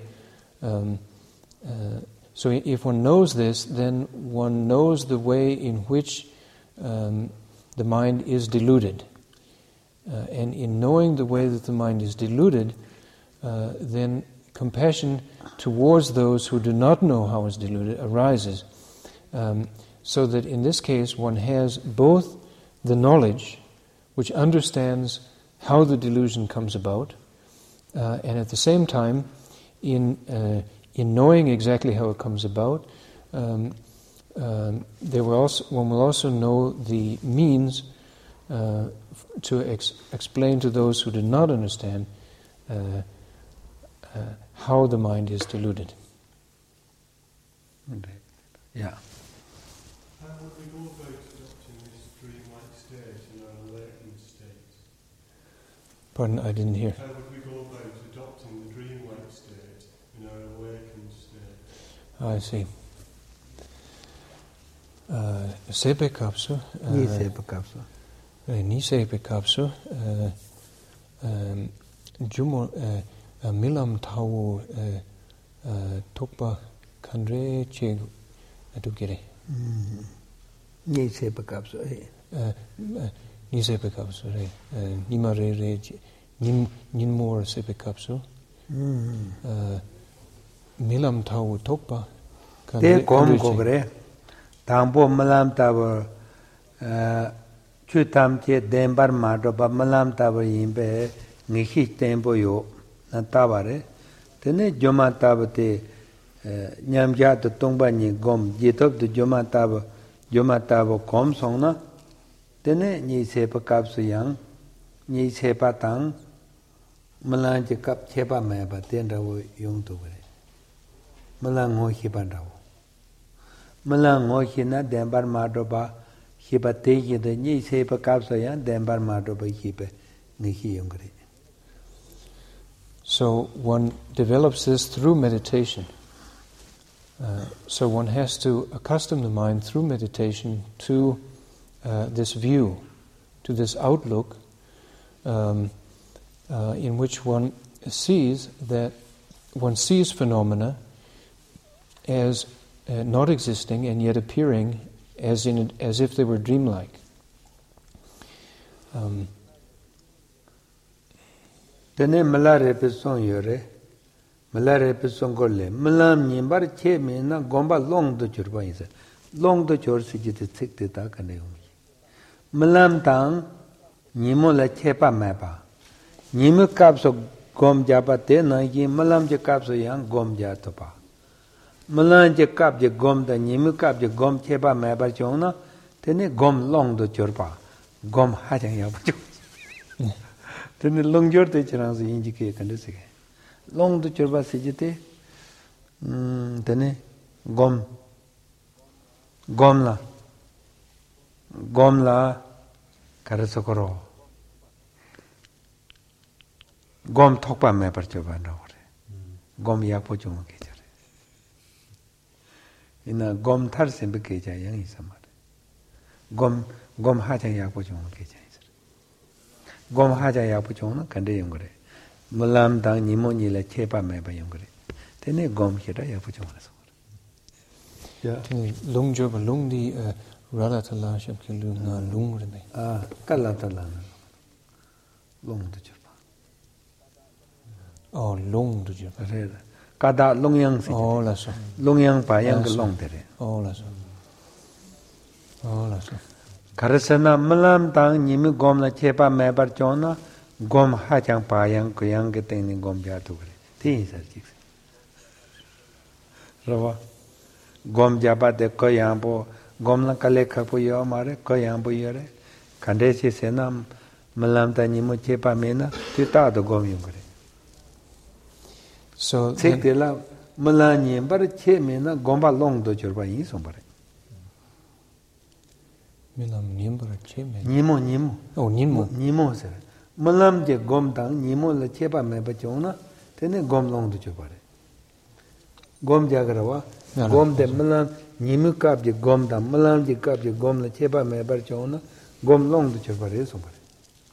so if one knows this, then one knows the way in which the mind is deluded. And in knowing the way that the mind is deluded, then compassion towards those who do not know how it's deluded arises. So that in this case one has both the knowledge which understands how the delusion comes about, and at the same time, in knowing exactly how it comes about, one will also know the means to explain to those who do not understand how the mind is deluded. Yeah. How would we go about adopting this dreamlike state in our awakened state? Pardon, I didn't hear. How would we go about adopting the dreamlike state in our awakened state? I see. Sepe kapsu. Ni sepe kapsu. Ni sepe kapsu. Jumo milam tau tokpa kandre che adukere. Ni sepe kapsu. Ni sepe kapsu re. Nima re ninmor sepe kapsu. Milam tau tokpa kandre. Te kom kogre. Tambo malam tabar chutam che dembar madro ba malam tabar yimbe ngihi tempo yo na tabare tene joma tabate nyamja to tongba ni gom jetop de joma tabo kom songna tene ni sepa kapsu yang ni sepa tang malang je kap chepa me ba tenra wo yong to bare malang ho hiban rawo Malang Moshina, Dembar Madoba, Hiba Teki, the Ni Sepa Kapsayan, Dembar Madoba Hipe, Nihi Yungri. So one develops this through meditation. So one has to accustom the mind through meditation to this view, to this outlook, in which one sees phenomena as not existing and yet appearing as if they were dreamlike. Tene malare pesong yore, malare pesong golle, malam nyimbar che me na gomba long do churba isa, long do chur si jite tsikte ta kane umi. Malam tang nyimo la chepa mepa, nyimo kapso gom japa te na yi malam je kapso yang gom jato pa. Malan je kap je gom da nyimi kap je gom chepa mepa chona tene gom long do churpa gom hajang ya chon tene long jor te chirang se inji ke kande se long do churpa se jite tene gom la karasokoro gom thokpa mepa churpa na ore gom yakpo chon ke ina gom thar sembe keja yang isamar gom haja ya po chong keja isar gom haja ya po chong na kande yongre mulam dang nimo ni la chepa me ba yongre tene gom hira ya po chong na ya lung jo ba lung di rala tala shap ke lu na lung re me kala tala lung de chepa lung de chepa re kada longyang si la so longyang pa yang ke long tere la so Karasana malam tang nimi gom la chepa mebar chona gom hachang payang kuyang ke tengni gom jatu kare. Ti sar chik. Rawa gom jaba de kuyang po gom la kale khapu yo mare kuyang po yore. Kande si sena malam tang nimi chepa mena ti ta do gom yung kare. So Tsik de la malam nyembar che mena gomba long do churba yin song pare. Nimo. Oh, Nimo. Nimo sir. Malam je gom tang nimo la chepa me ba chona tene gom long du chopare. Gom jagrawa gom de malam nimo kap je gom tang malam je kap je gom la chepa me ba chona gom long du chopare so pare.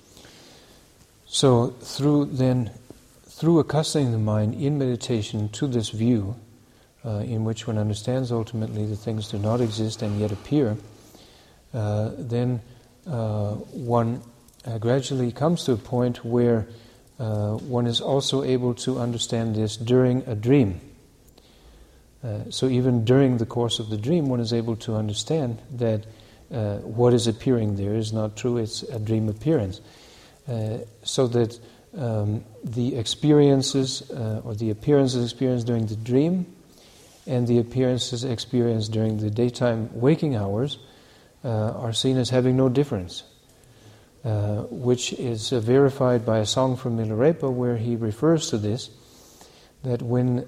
So through accustoming the mind in meditation to this view, in which one understands ultimately that things do not exist and yet appear, then one gradually comes to a point where one is also able to understand this during a dream. So even during the course of the dream, one is able to understand that what is appearing there is not true, it's a dream appearance. So that the experiences or the appearances experienced during the dream and the appearances experienced during the daytime waking hours are seen as having no difference, which is verified by a song from Milarepa where he refers to this, that when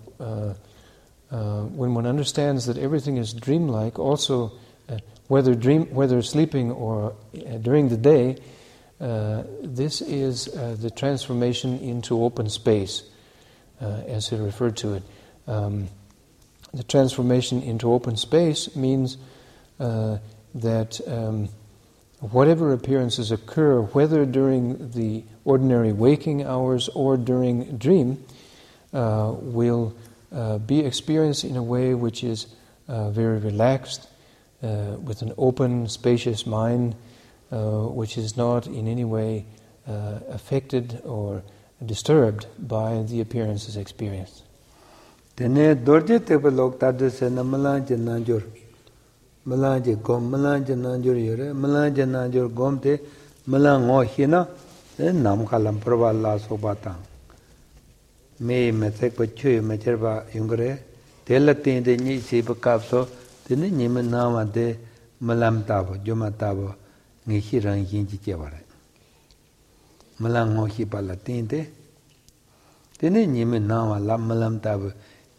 one understands that everything is dreamlike, also whether sleeping or during the day, this is the transformation into open space, as he referred to it. The transformation into open space means that whatever appearances occur, whether during the ordinary waking hours or during dream, will be experienced in a way which is very relaxed, with an open, spacious mind, which is not in any way affected or disturbed by the appearances experienced. Tene dorje tebe lok tadde se na malanje nanjur. Malanje gom malanje nanjur yore. Malanje nanjur gom te malango hina nam khalam prabha la sobata. Me metek pa chuy mecherba yungre. Tela tinde ni si pa kapso tene ni me nama de malam tabo juma tabo ngi hirang yinji chebare. Malango hi pala tinde tene ni me nama la malam tabo.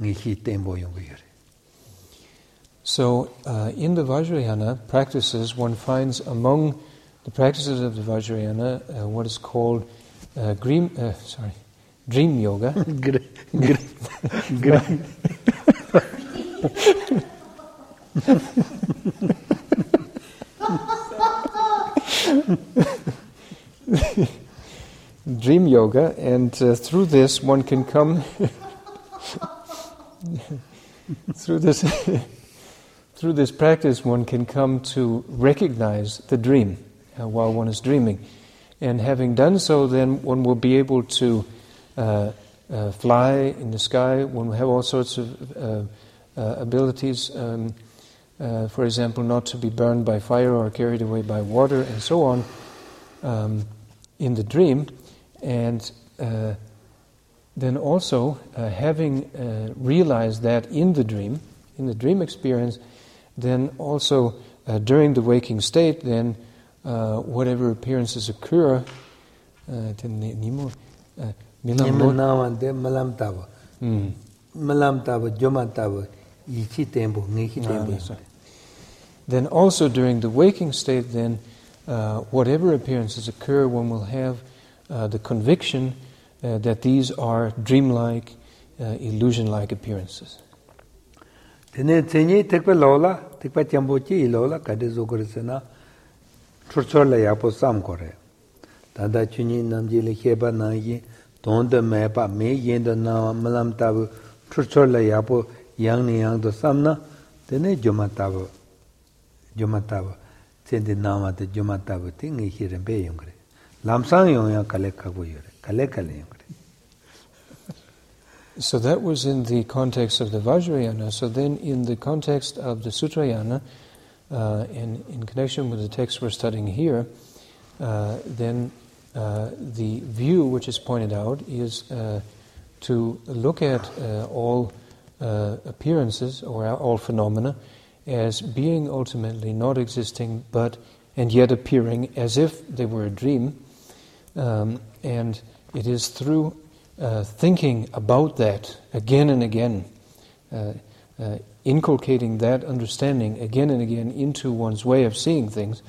So, in the Vajrayana practices, one finds among the practices of the Vajrayana what is called dream yoga. Dream yoga, and through this one can come. Through this practice, one can come to recognize the dream while one is dreaming, and having done so, then one will be able to fly in the sky. One will have all sorts of abilities. For example, not to be burned by fire or carried away by water, and so on. In the dream, and then also, having realized that in the dream experience, then also during the waking state, then whatever appearances occur, then also during the waking state, then whatever appearances occur, one will have the conviction that these are dreamlike, illusion-like appearances. Tene tsenye tekpa lola, tekpa chambochi lola, kade zokoresena, churchola yapo sam kore. Tanda chuni namji le kheba nangi, tonda mepa me yenda na malam tabu, churchola yapo yang ni yang do samna, tene jomatabu, tsende nama te jomatabu, tingi hirembe yungre. Lamsang yung yang kale kabu yore. So that was in the context of the Vajrayana. So then in the context of the Sutrayana, And in connection with the text we're studying here, then the view which is pointed out is to look at all appearances or all phenomena as being ultimately not existing, but and yet appearing as if they were a dream. And it is through thinking about that again and again, inculcating that understanding again and again into one's way of seeing things,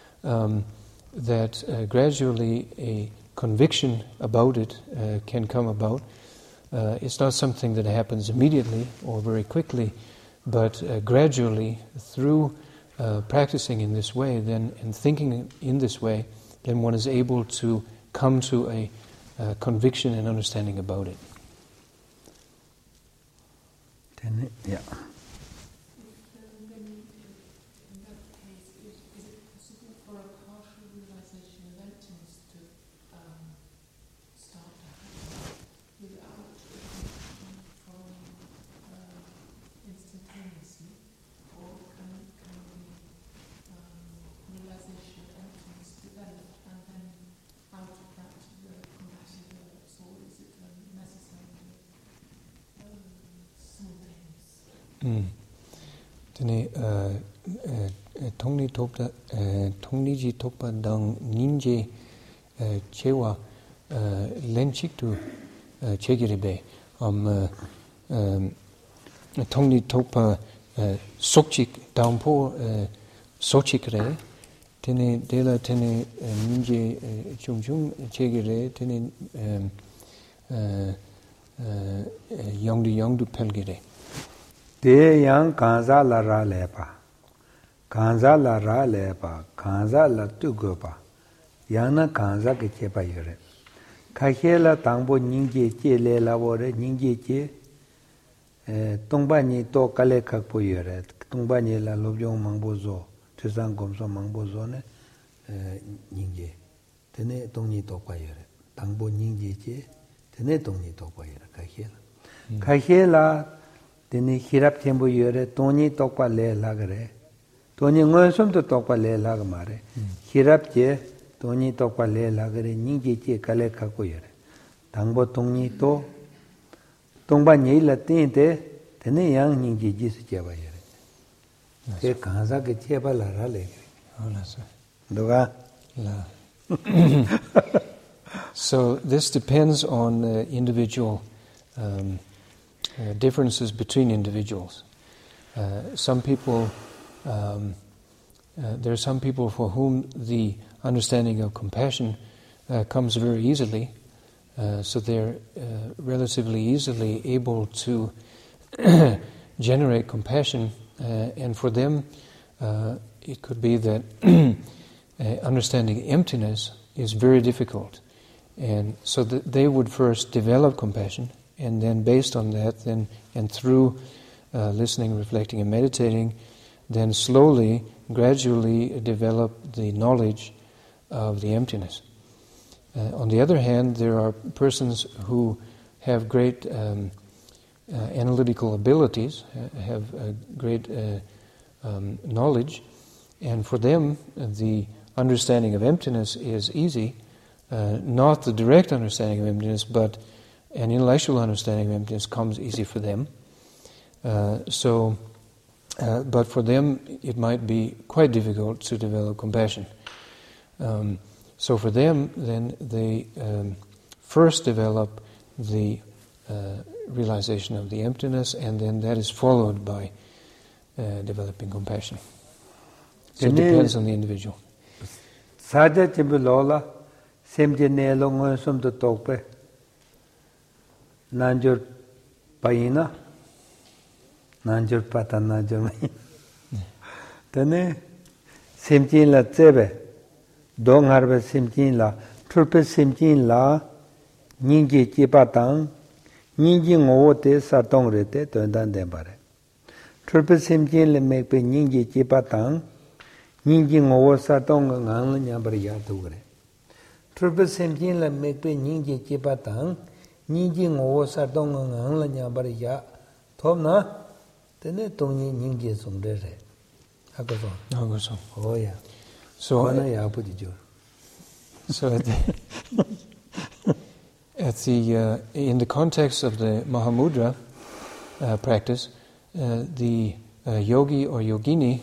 that gradually a conviction about it can come about. It's not something that happens immediately or very quickly, but gradually through practicing in this way then and thinking in this way, then one is able to come to a conviction and understanding about it. Yeah. Tene tongni ji tokpa dang ninje chewa lenchik tu chegiribe tongni tokpa sokchik downpo sokchikre tene dela tene ninje chungchung chegire tene yongdu pelgire. Te yang kanza la ra lepa, kanza la ra lepa, kanza la tugo pa, yang na kanza ke chepa yore. Kakhe la tangbo nyingje che le la wore, nyingje che, tongba nyi to kale kakpo yore, tongba nyi la lobyong mangbo zo, trisang gomso mangbo zo ne, nyingje. Tene tong nyi tokpa yore, tangbo nyingje che, tene tong nyi tokpa yore, kakhe la. Kakhe la, tene hirap tembo yore, toni tokpa le lagare. Toni ngoyosum to tokpa le lagmare. Hirap je, toni tokpa le lagare, nyingje che kale kako yore. Tangbo tongni to, tongba nyei la tente, tene yang nyingje jisu cheba yore. Te kanza ke cheba la ra le gare. Doga? La. So this depends on individual differences between individuals. Some people, there are some people for whom the understanding of compassion comes very easily, so they're relatively easily able to generate compassion, and for them it could be that understanding emptiness is very difficult, and so that they would first develop compassion. And then based on that, then and through listening, reflecting and meditating, then slowly, gradually develop the knowledge of the emptiness. On the other hand, there are persons who have great analytical abilities, have great knowledge, and for them the understanding of emptiness is easy, not the direct understanding of emptiness, but an intellectual understanding of emptiness comes easy for them. But for them it might be quite difficult to develop compassion. So for them, then they first develop the realization of the emptiness, and then that is followed by developing compassion. So it depends on the individual. Saja chibilola semje nelo ngoy sum to tokpe nanjur paina nanjur pata nanjur mai tane semjin la tsebe dong harbe semjin la turpe semjin la nyingje chipatang nyingji ngowo te sartong re te tondan den bare turpe semjin le mekpe nyingje chipatang nyingji ngowo sartong ngang la nyambar ya tu gre turpe semjin la mekpe nyingje chipatang nyingji ngowo sartong ngang la nyambar ya thom na tene tongni nyingje songre re 아까서. 그래서. 오야. So, 권어야 부디죠. so in the context of the Mahamudra practice, the yogi or yogini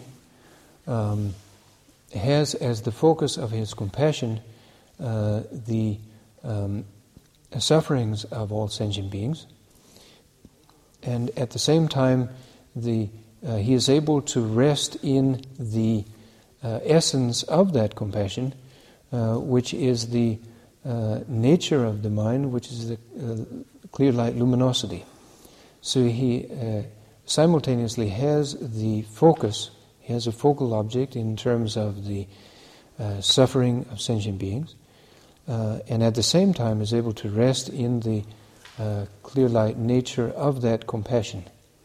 has as the focus of his compassion the sufferings of all sentient beings, and at the same time he is able to rest in the essence of that compassion, which is the nature of the mind, which is the clear light luminosity. So he simultaneously has the focus, he has a focal object in terms of the suffering of sentient beings, and at the same time is able to rest in the clear light nature of that compassion.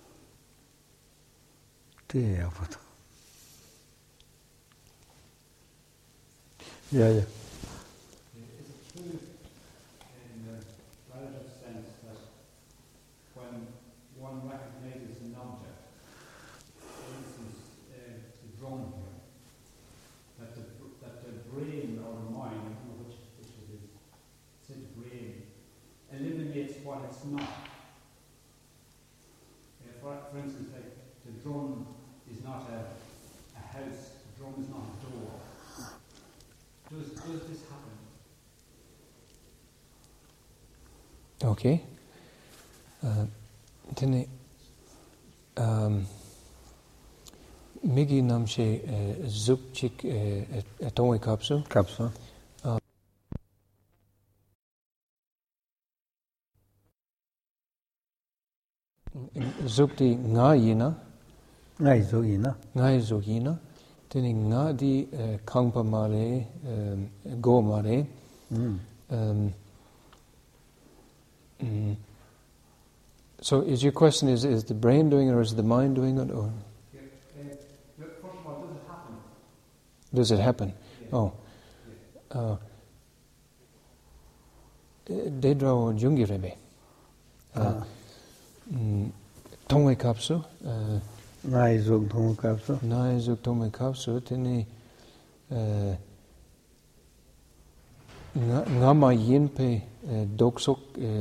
Yeah. Is it true in the relative sense that when one recognizes an object, for instance, the drum here, that the brain or the mind, I don't know which it is, it's the brain, eliminates what it's not. For instance, like the drum is not a house, the drum is not a door. Does this happen? Okay. Tene Migi namshe zupchik atomic capsule. Zupti nga yina. Ngai zogina. Tene nga di kangpa mare, go mare. So is your question, is the brain doing it or is the mind doing it? Or? First of all, does it happen? Does it happen? Yeah. Oh. Dedra jungi rebe. Tongwe kapsu. Ngai zog tongwe kapsu. Ngai zog tongwe kapsu. Tene ngama yinpe doksok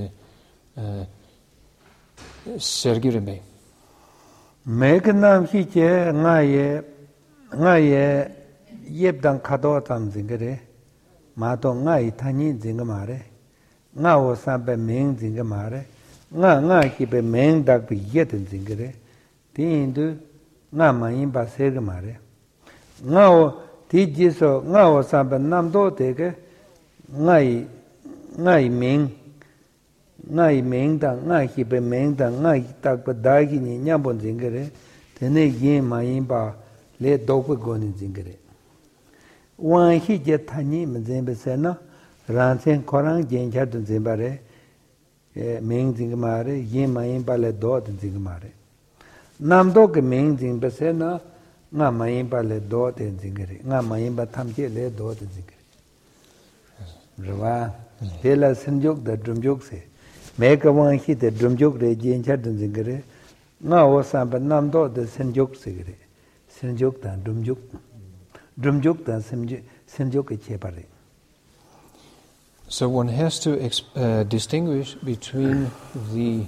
sergireme. Megnam hiche ngaye yebdan kado tam zingare. Mato ngai tani zingamare. Ngao sampe meng zingamare. Nga kipe meng dakpe yeten zingare. Tindu nga mayin ba sergamare. Ngao ti jiso ngao sampe namdo teke ngai meng da ngai kipe meng da ngai takpe dagi ni nyambon zingare. Tene yin mayin ba le dokpe goni zingare. Wan hi je tani mzimbe sena ransen korang jenchar dun zimbare meng zingamare yin mayin ba le do dun zigamare. Namdo ke meng zingbe sena nga mayin ba le do dun zingare. Nga mayin ba tamche le do dun zingare. Rwa tela sanjok da drumjok se meka wan hi de drumjok re jenchar dun zingare. Nga wo samba namdo de sanjok se gare. Sanjok da drumjok. Drumjok da sanjok ke chepare. So one has to distinguish between the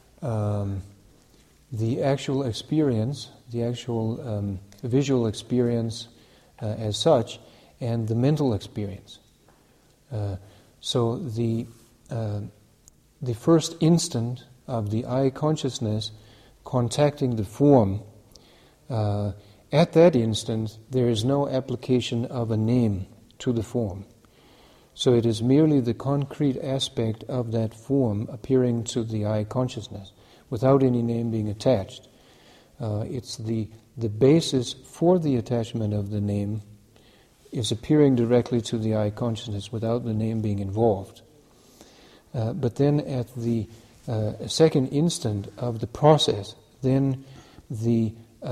actual experience, the actual visual experience as such, and the mental experience. So the first instant of the eye consciousness contacting the form, at that instant there is no application of a name to the form. So it is merely the concrete aspect of that form appearing to the eye consciousness, without any name being attached. It's the basis for the attachment of the name is appearing directly to the eye consciousness without the name being involved. But then at the second instant of the process, then the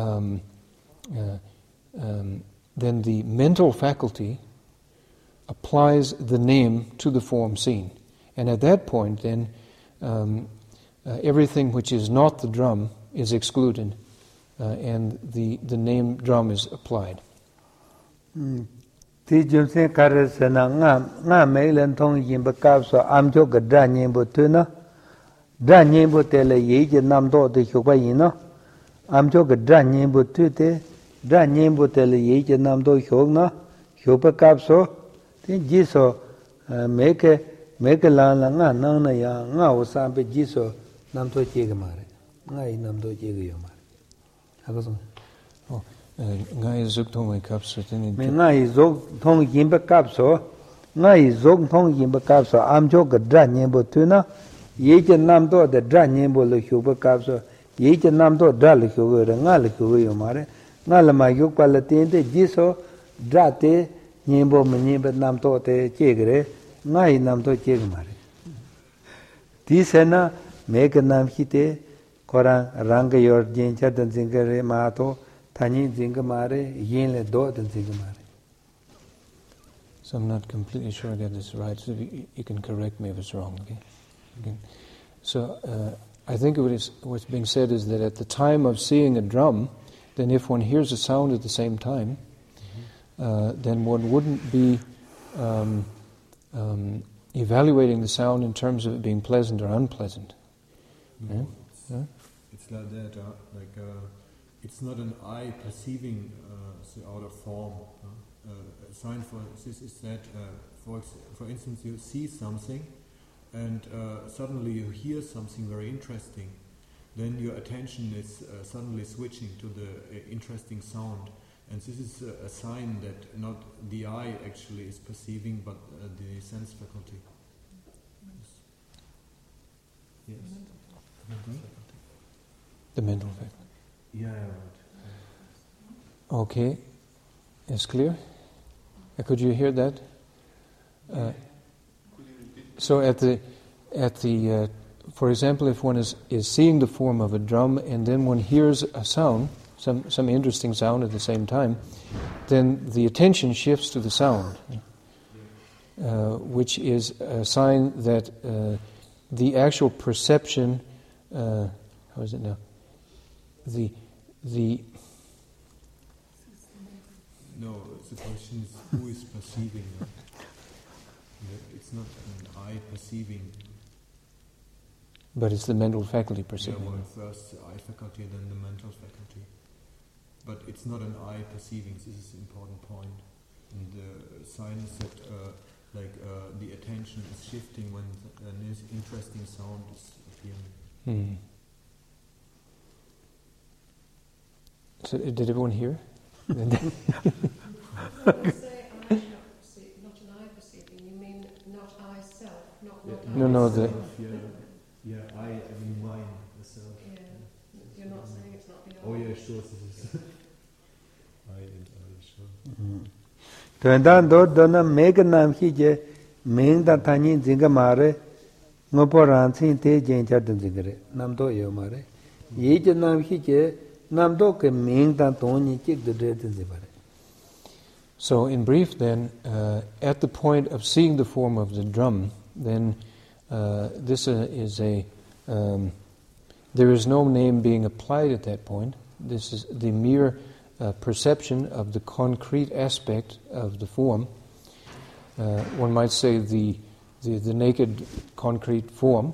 mental faculty applies the name to the form seen. And at that point, then, everything which is not the drum is excluded and the name drum is applied. Ti jumse karasana nga mailan tong yimba kapso amjo ga danyembo tuna danyembo tele yeje namdo de hyoba yina amjo ga danyembo tute danyembo tele yeje namdo hyogna hyoba kapso ti jiso meke lana nga nangna ya nga usambe jiso namdo chega mare nga I namdo chega yo mare hagoso Ngai zog thong kapso teni ngai zog thong yimba kapso ngai zog thong yimba kapso amjo ga danyembo tuna yeje namdo de danyembo lo hyoba kapso yeje namdo dal hyoga nga le hyoga yo mare nga la ma yok pala tende jiso drate nyembo mnyemba namdo te chegre ngai namdo cheg mare tisena mega nam hite kora rang yor jencha dan singare ma to Tani Zingamare, Yinle Do and Zingamare. So I'm not completely sure I get this right, so you can correct me if it's wrong, okay? So I think what's being said is that at the time of seeing a drum, then if one hears a sound at the same time, then one wouldn't be evaluating the sound in terms of it being pleasant or unpleasant. No, it's like that, it's not an eye perceiving out of form. A sign for this is that, for instance, you see something and suddenly you hear something very interesting. Then your attention is suddenly switching to the interesting sound. And this is a sign that not the eye actually is perceiving, but the sense faculty. Yes. The mental faculty. Yeah, right. Okay, it's clear. Could you hear that? So at the for example, if one is seeing the form of a drum and then one hears a sound, some interesting sound at the same time, then the attention shifts to the sound, which is a sign that the actual perception. How is it now? No, the question is who is perceiving. It's not an eye perceiving. But it's the mental faculty perceiving. Yeah, well, first the eye faculty, then the mental faculty. But it's not an eye perceiving. This is an important point. And the sign is that the attention is shifting when an interesting sound is appearing. So did everyone hear? When you say not an eye perceiving, you mean not I self, not I. Yeah, I mean mine, myself. Yeah, you're not saying it's not the I. Oh yeah, sure, this is I and I, sure. Tuandan do dona mega nam hije ming da tani zinga mare ngopo ransin te jencha dan zingare nam do yo mare ye je nam hije nam do ke ming da toni chik de de zibare. So in brief then, at the point of seeing the form of the drum, then this is there is no name being applied at that point. This is the mere perception of the concrete aspect of the form. One might say the naked concrete form,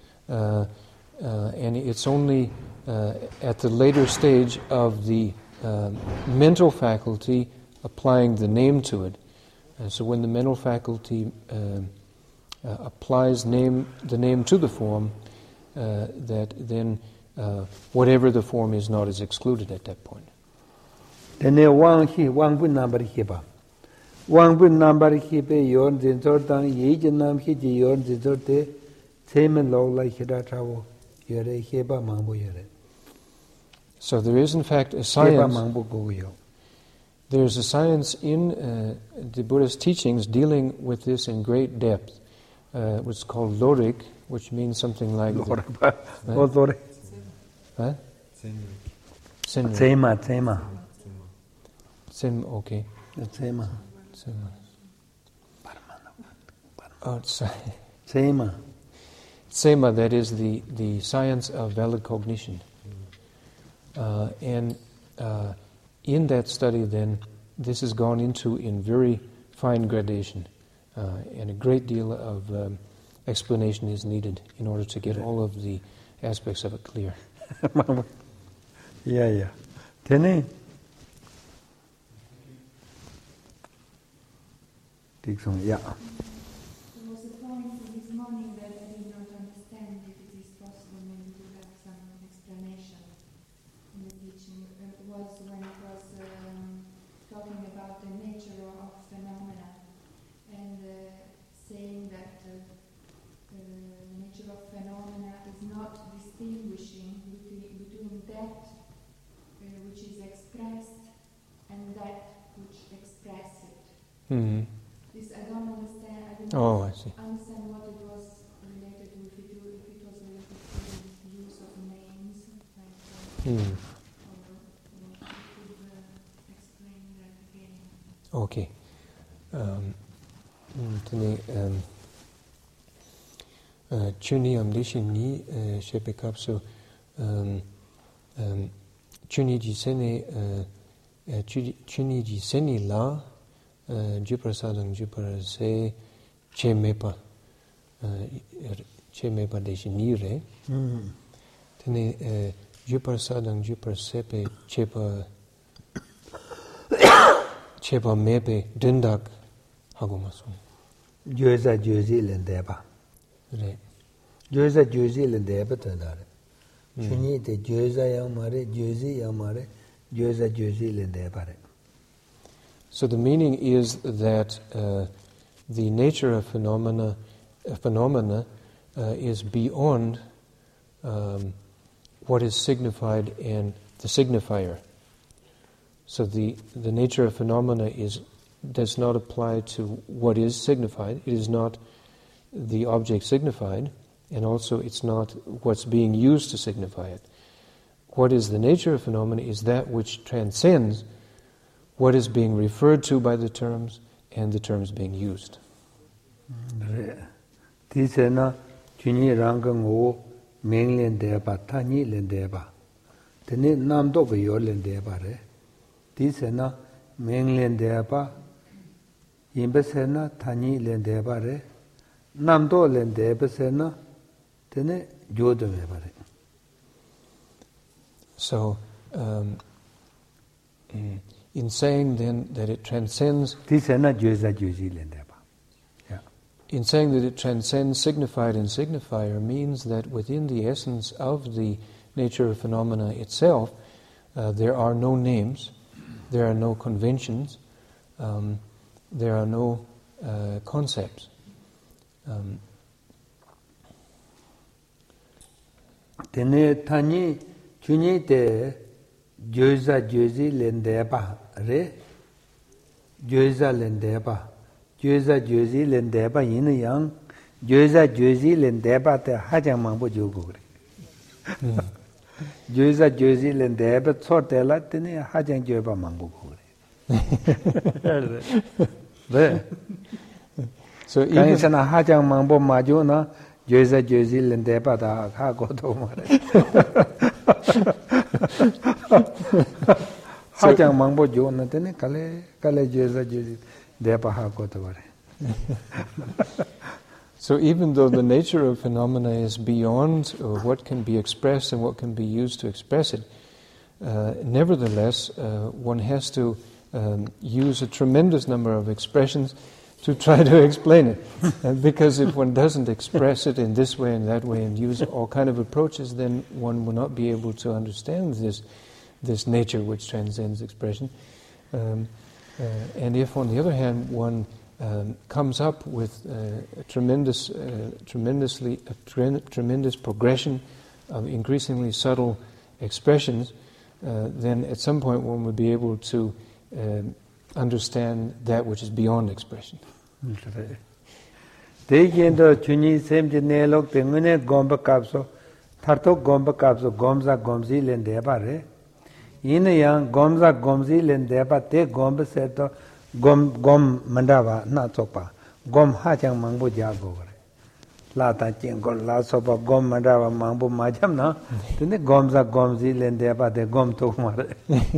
and it's only at the later stage of the mental faculty applying the name to it. So when the mental faculty applies the name to the form, that then whatever the form is not is excluded at that point. Tene wang bu number hiba. Wang bu number hibe yon zinzor dang ye je nam hi ji yon zinzor te temen lo la hida trawo yere hiba mangbo yere. So there is in fact a science. Hiba mangbo go yo. There is a science in the Buddhist teachings dealing with this in great depth. What's called lorik, which means something like Senrik. Tsema. Okay. Tsema. Oh, Tsema, that is the science of valid cognition. And in that study, then, this is gone into in very fine gradation, and a great deal of explanation is needed in order to get all of the aspects of it clear. Yeah. Then, yeah. There was a point this morning that I did not understand if it is possible maybe to have some explanation in the teaching. It was when it was talking about the nature of phenomena and saying that the nature of phenomena is not distinguishing between that which is expressed and that which expresses it. Mm-hmm. This I don't understand. I didn't understand what it was related to. If it was related to the use of names, like, or you could explain that again. Okay. Chuni amdishin ni shepe kapso chuni ji seni la Juprasadang Juprase Chemepa Deshi Nire. Tene Juprasadang Juprasepe Chepa Mepe Dindak Hagumasun. Joza Jozi Lendeba. Joza Jozi Lendeba Tandare. Chuni de Joza Yamare, Jozi Yamare, Joza Jozi Lendeba. So the meaning is that the nature of phenomena is beyond what is signified and the signifier. So the nature of phenomena does not apply to what is signified. It is not the object signified, and also it's not what's being used to signify it. What is the nature of phenomena is that which transcends what is being referred to by the terms and the terms being used. Tisena chuni rangang o menglen deba tani len deba. Tene namdo go yo len deba re. Tisena menglen deba imbesena tani len deba re. Namdo len deba sena tene jodo me bare. So in saying then that it transcends, in saying that it transcends signified and signifier means that within the essence of the nature of phenomena itself, there are no names, there are no conventions, there are no concepts. Tene tani chuni te joza jozi lendeba re joza lendeba joza jozi lendeba yin yang joza jozi lendeba te hajang mangbo jogo re joza jozi lendeba tsotela tene hajang joba mangbo re re so even sana hajang mangbo majo na joza jozi lendeba da kha go to mare hajang mangbo jo na tene kale joza jozi deba ha go to mare. So even though the nature of phenomena is beyond what can be expressed and what can be used to express it, nevertheless one has to use a tremendous number of expressions to try to explain it. Because if one doesn't express it in this way and that way and use all kind of approaches, then one will not be able to understand this nature which transcends expression. And if, on the other hand, one comes up with a tremendous progression of increasingly subtle expressions, then at some point one would be able to understand that which is beyond expression. Tegiendo chuni semje nelok tengune gomba kapso tharto gomba kapso gomza gomzi len deba re ine yang gomza gomzi len deba te gomba seto gom mandava na chokpa gom hachang mangbo jago re la ta chen ko la so ba gom ma da ba mang bu ma jam na tene gom za gom zi len de ba de gom to ma re.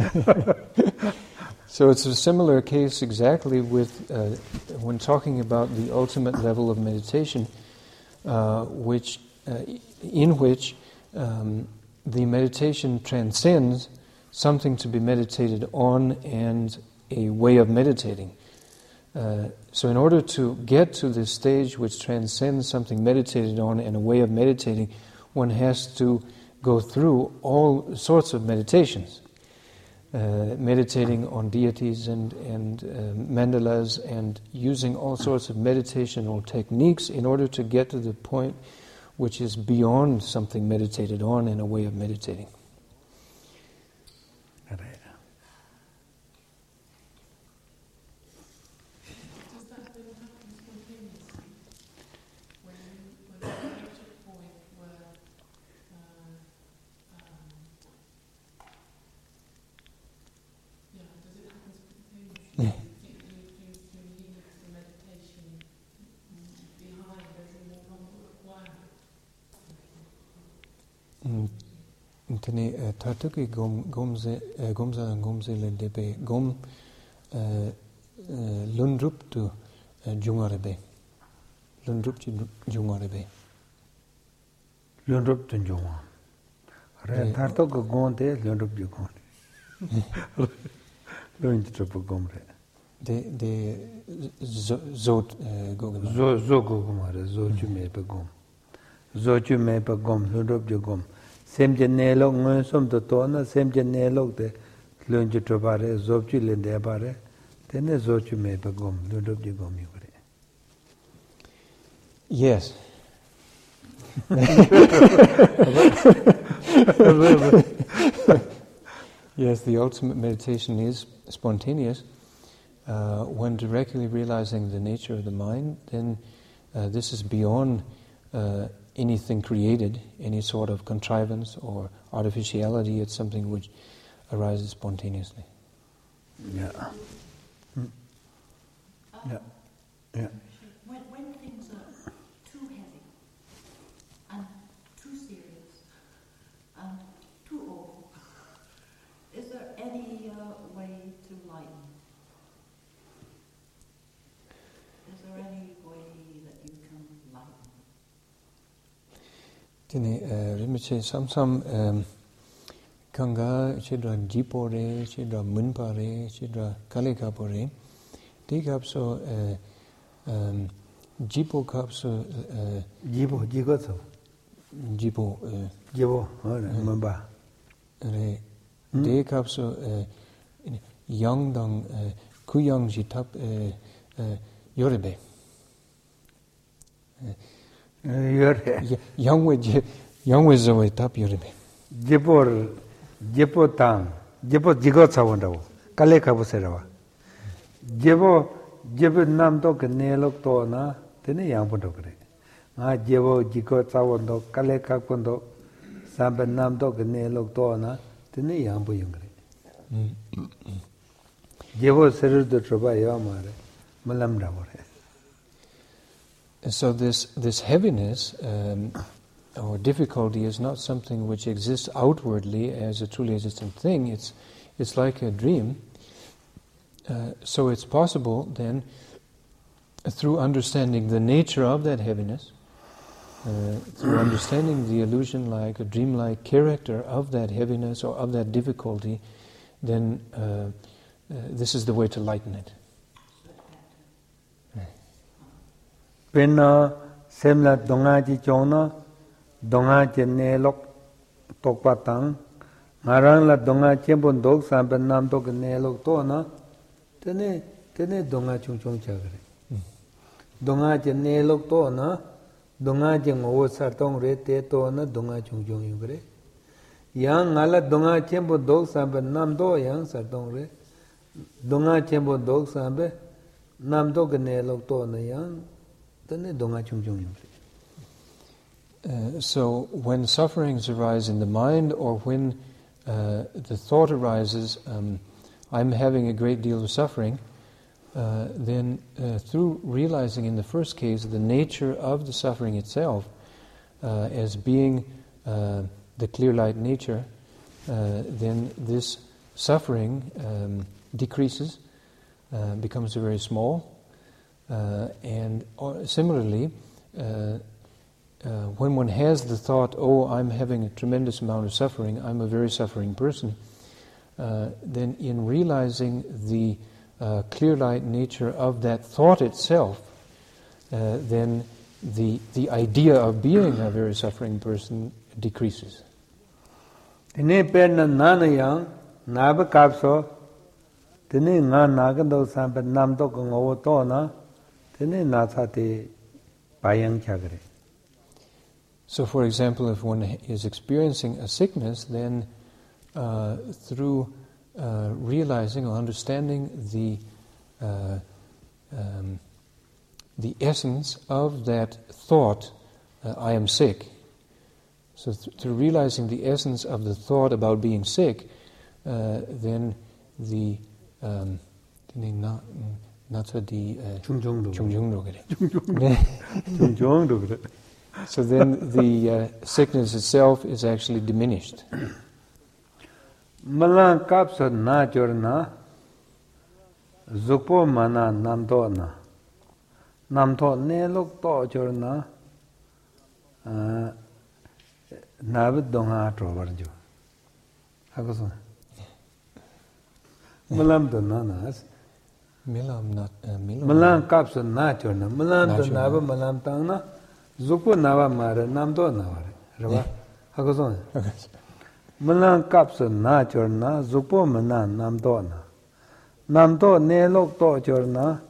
So it's a similar case exactly with when talking about the ultimate level of meditation, in which the meditation transcends something to be meditated on and a way of meditating. So in order to get to this stage which transcends something meditated on and a way of meditating, one has to go through all sorts of meditations. Meditating on deities and mandalas and using all sorts of meditational techniques in order to get to the point which is beyond something meditated on and a way of meditating. Tene tatuki gomze le debe gom lundrup tu jungarebe Lundrup tu junga re tar to go gonte lundrup ju gon lundrup gom re de zo gom re zo ju me pe gom lundrup ju gom sem je ne lo ngon som to na sem je ne lo de lön ju to bare zob ju le de bare tene zo ju me pe gom lundrup ju gom yu re. Yes. Yes, the ultimate meditation is spontaneous. When directly realizing the nature of the mind, then this is beyond anything created, any sort of contrivance or artificiality. It's something which arises spontaneously. Yeah. When things are too heavy and too serious and too awful, is there any way to lighten? Is there any way that you can lighten? Tene Rinpoche samsam kanga chidra jipore, chidra munpare, chidra kalikapore. Tikapso jipo kapso jipo jigoso jipo mamba re de kapso yang dang kuyang jitap yorebe yang zo tap yorebe jipo tang jipo jigosa wondawo kale kabuserawa jebo nam to ne lok to na tene yang podo kre nga jebo jiko tawon do kale ka kondo sambe nam to ne lok to na tene yang po yung kre jebo seru do troba ya mare malam da bore. So this heaviness or difficulty is not something which exists outwardly as a truly existent thing. It's like a dream. So it's possible then, through understanding the nature of that heaviness, through understanding the illusion-like, a dream-like character of that heaviness or of that difficulty, then this is the way to lighten it. Penna semla donga ji chona donga je ne lok tokpa tang ngarang la donga chembon dog samben nam dog ne lok to na tene donga chung chung cha gre donga je ne lok to na donga je ngo sar tong re te to na donga chung chung yu gre yang ngala donga chembon dog samben nam do yang sar tong re donga chembon dog sambe nam dog ne lok to na yang tene donga chung chung yu gre. So when sufferings arise in the mind, or when the thought arises, I'm having a great deal of suffering, then through realizing in the first case the nature of the suffering itself as being the clear light nature, then this suffering decreases, becomes very small, and similarly, when one has the thought, oh, I'm having a tremendous amount of suffering, I'm a very suffering person, then in realizing the clear light nature of that thought itself, then the idea of being a very suffering person decreases. Tene penna nana yang naba kapso tene nga nagando sampa namdo ko ngowo to na tene nasate bayang chagre. So, for example, if one is experiencing a sickness, then through realizing or understanding the essence of that thought, I am sick. So through realizing the essence of the thought about being sick, then the so then the sickness itself is actually diminished. Malang kapsa na jorna zukpo mana namdo na namdo ne lok to jorna nabid donga trovarjo hakoso malam to na nas malang kapsa na jorna malam to naba malam tang na zukpo naba mara namdo na ware rwa hakoso Malang kapsa na jorna zukpo mana namdo na namdo ne lok to jorna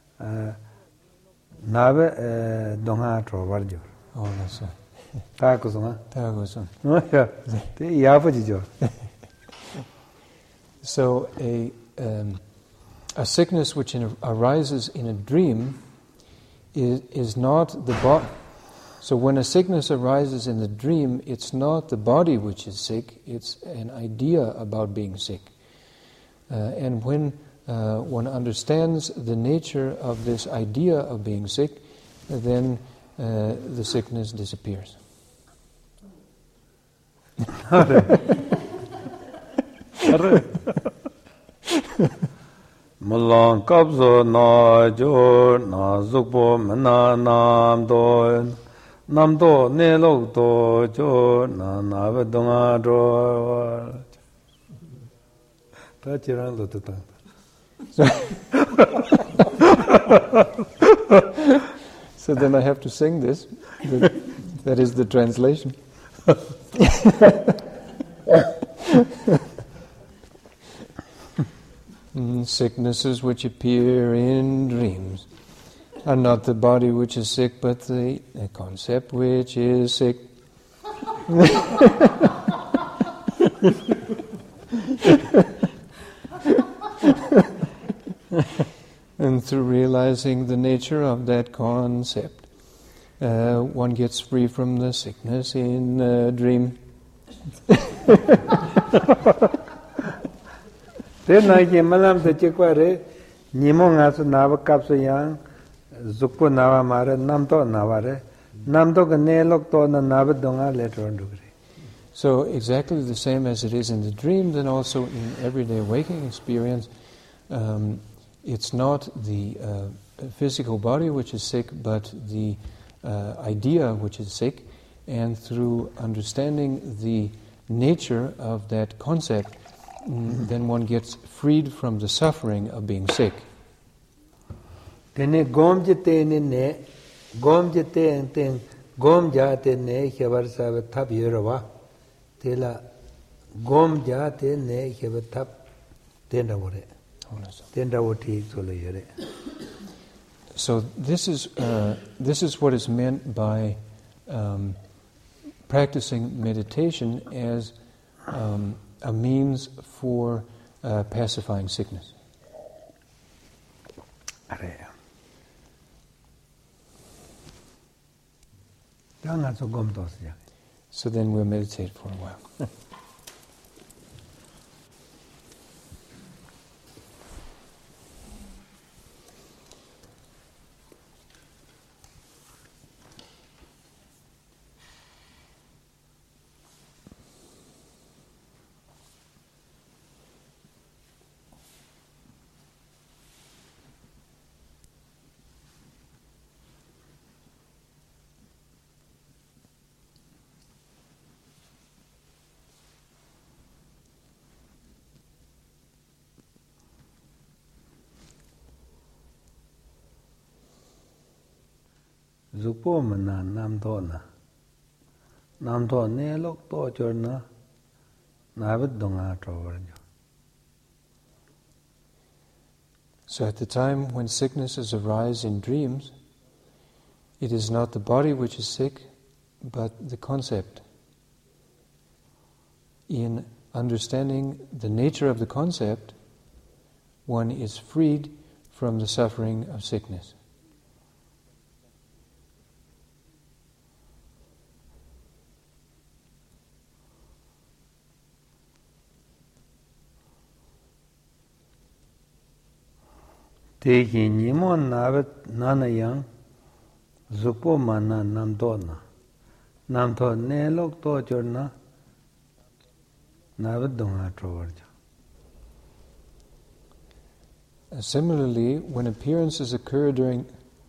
nabe donga trovar jor. Oh, that's right. Ta kusuma. Ta kusum. No ya. Te yapaji jor. So a sickness which arises in a dream is not the body. So when a sickness arises in the dream, it's not the body which is sick, it's an idea about being sick. And when one understands the nature of this idea of being sick, then the sickness disappears. Malang kapso na jor na zukpo mana namdo Namdo ne lok to jo na nabe donga dro ta chiran lo ta. So then I have to sing this. That is the translation. Sicknesses which appear in dreams are not the body which is sick, but the concept which is sick. And through realizing the nature of that concept, one gets free from the sickness in a dream. Malam te chikware nimo ngasu nava kapsu yang Zukpo nava mare namto navare namto ka ne lok to na nava donga later on dugre. So exactly the same as it is in the dream, then also in everyday waking experience, it's not the physical body which is sick, but the idea which is sick, and through understanding the nature of that concept, then one gets freed from the suffering of being sick. Tene gom jete ne gom jete enten gom jate ne hebar sabe tab yerwa tela gom jate ne hebar tab tenda wore tenda woti solo yere. So this is what is meant by practicing meditation as a means for pacifying sickness. So then we'll meditate for a while. zupo mana namto na. Namto ne lok to chorna navid donga trovarjo. So at the time when sicknesses arise in dreams, it is not the body which is sick, but the concept. In understanding the nature of the concept, one is freed from the suffering of sickness. Teki nimo navet nanayang zupo mana namto na. Namto ne lok to chorna navet donga trovarjo. Similarly, when appearances occur during...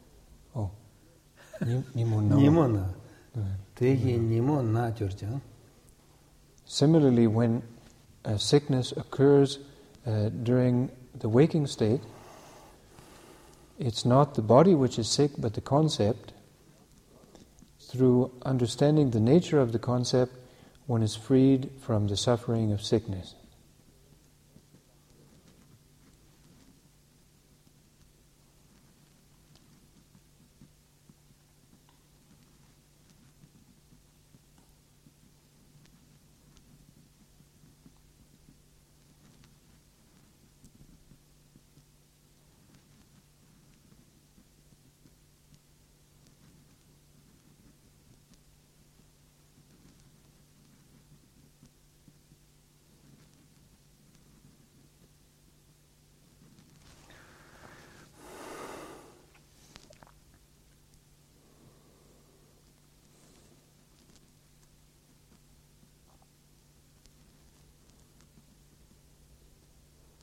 Nimo na. Teki nimo na chorcha. Similarly, when sickness occurs during the waking state, it's not the body which is sick, but the concept. Through understanding the nature of the concept, one is freed from the suffering of sickness.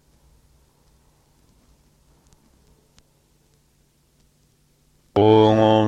Om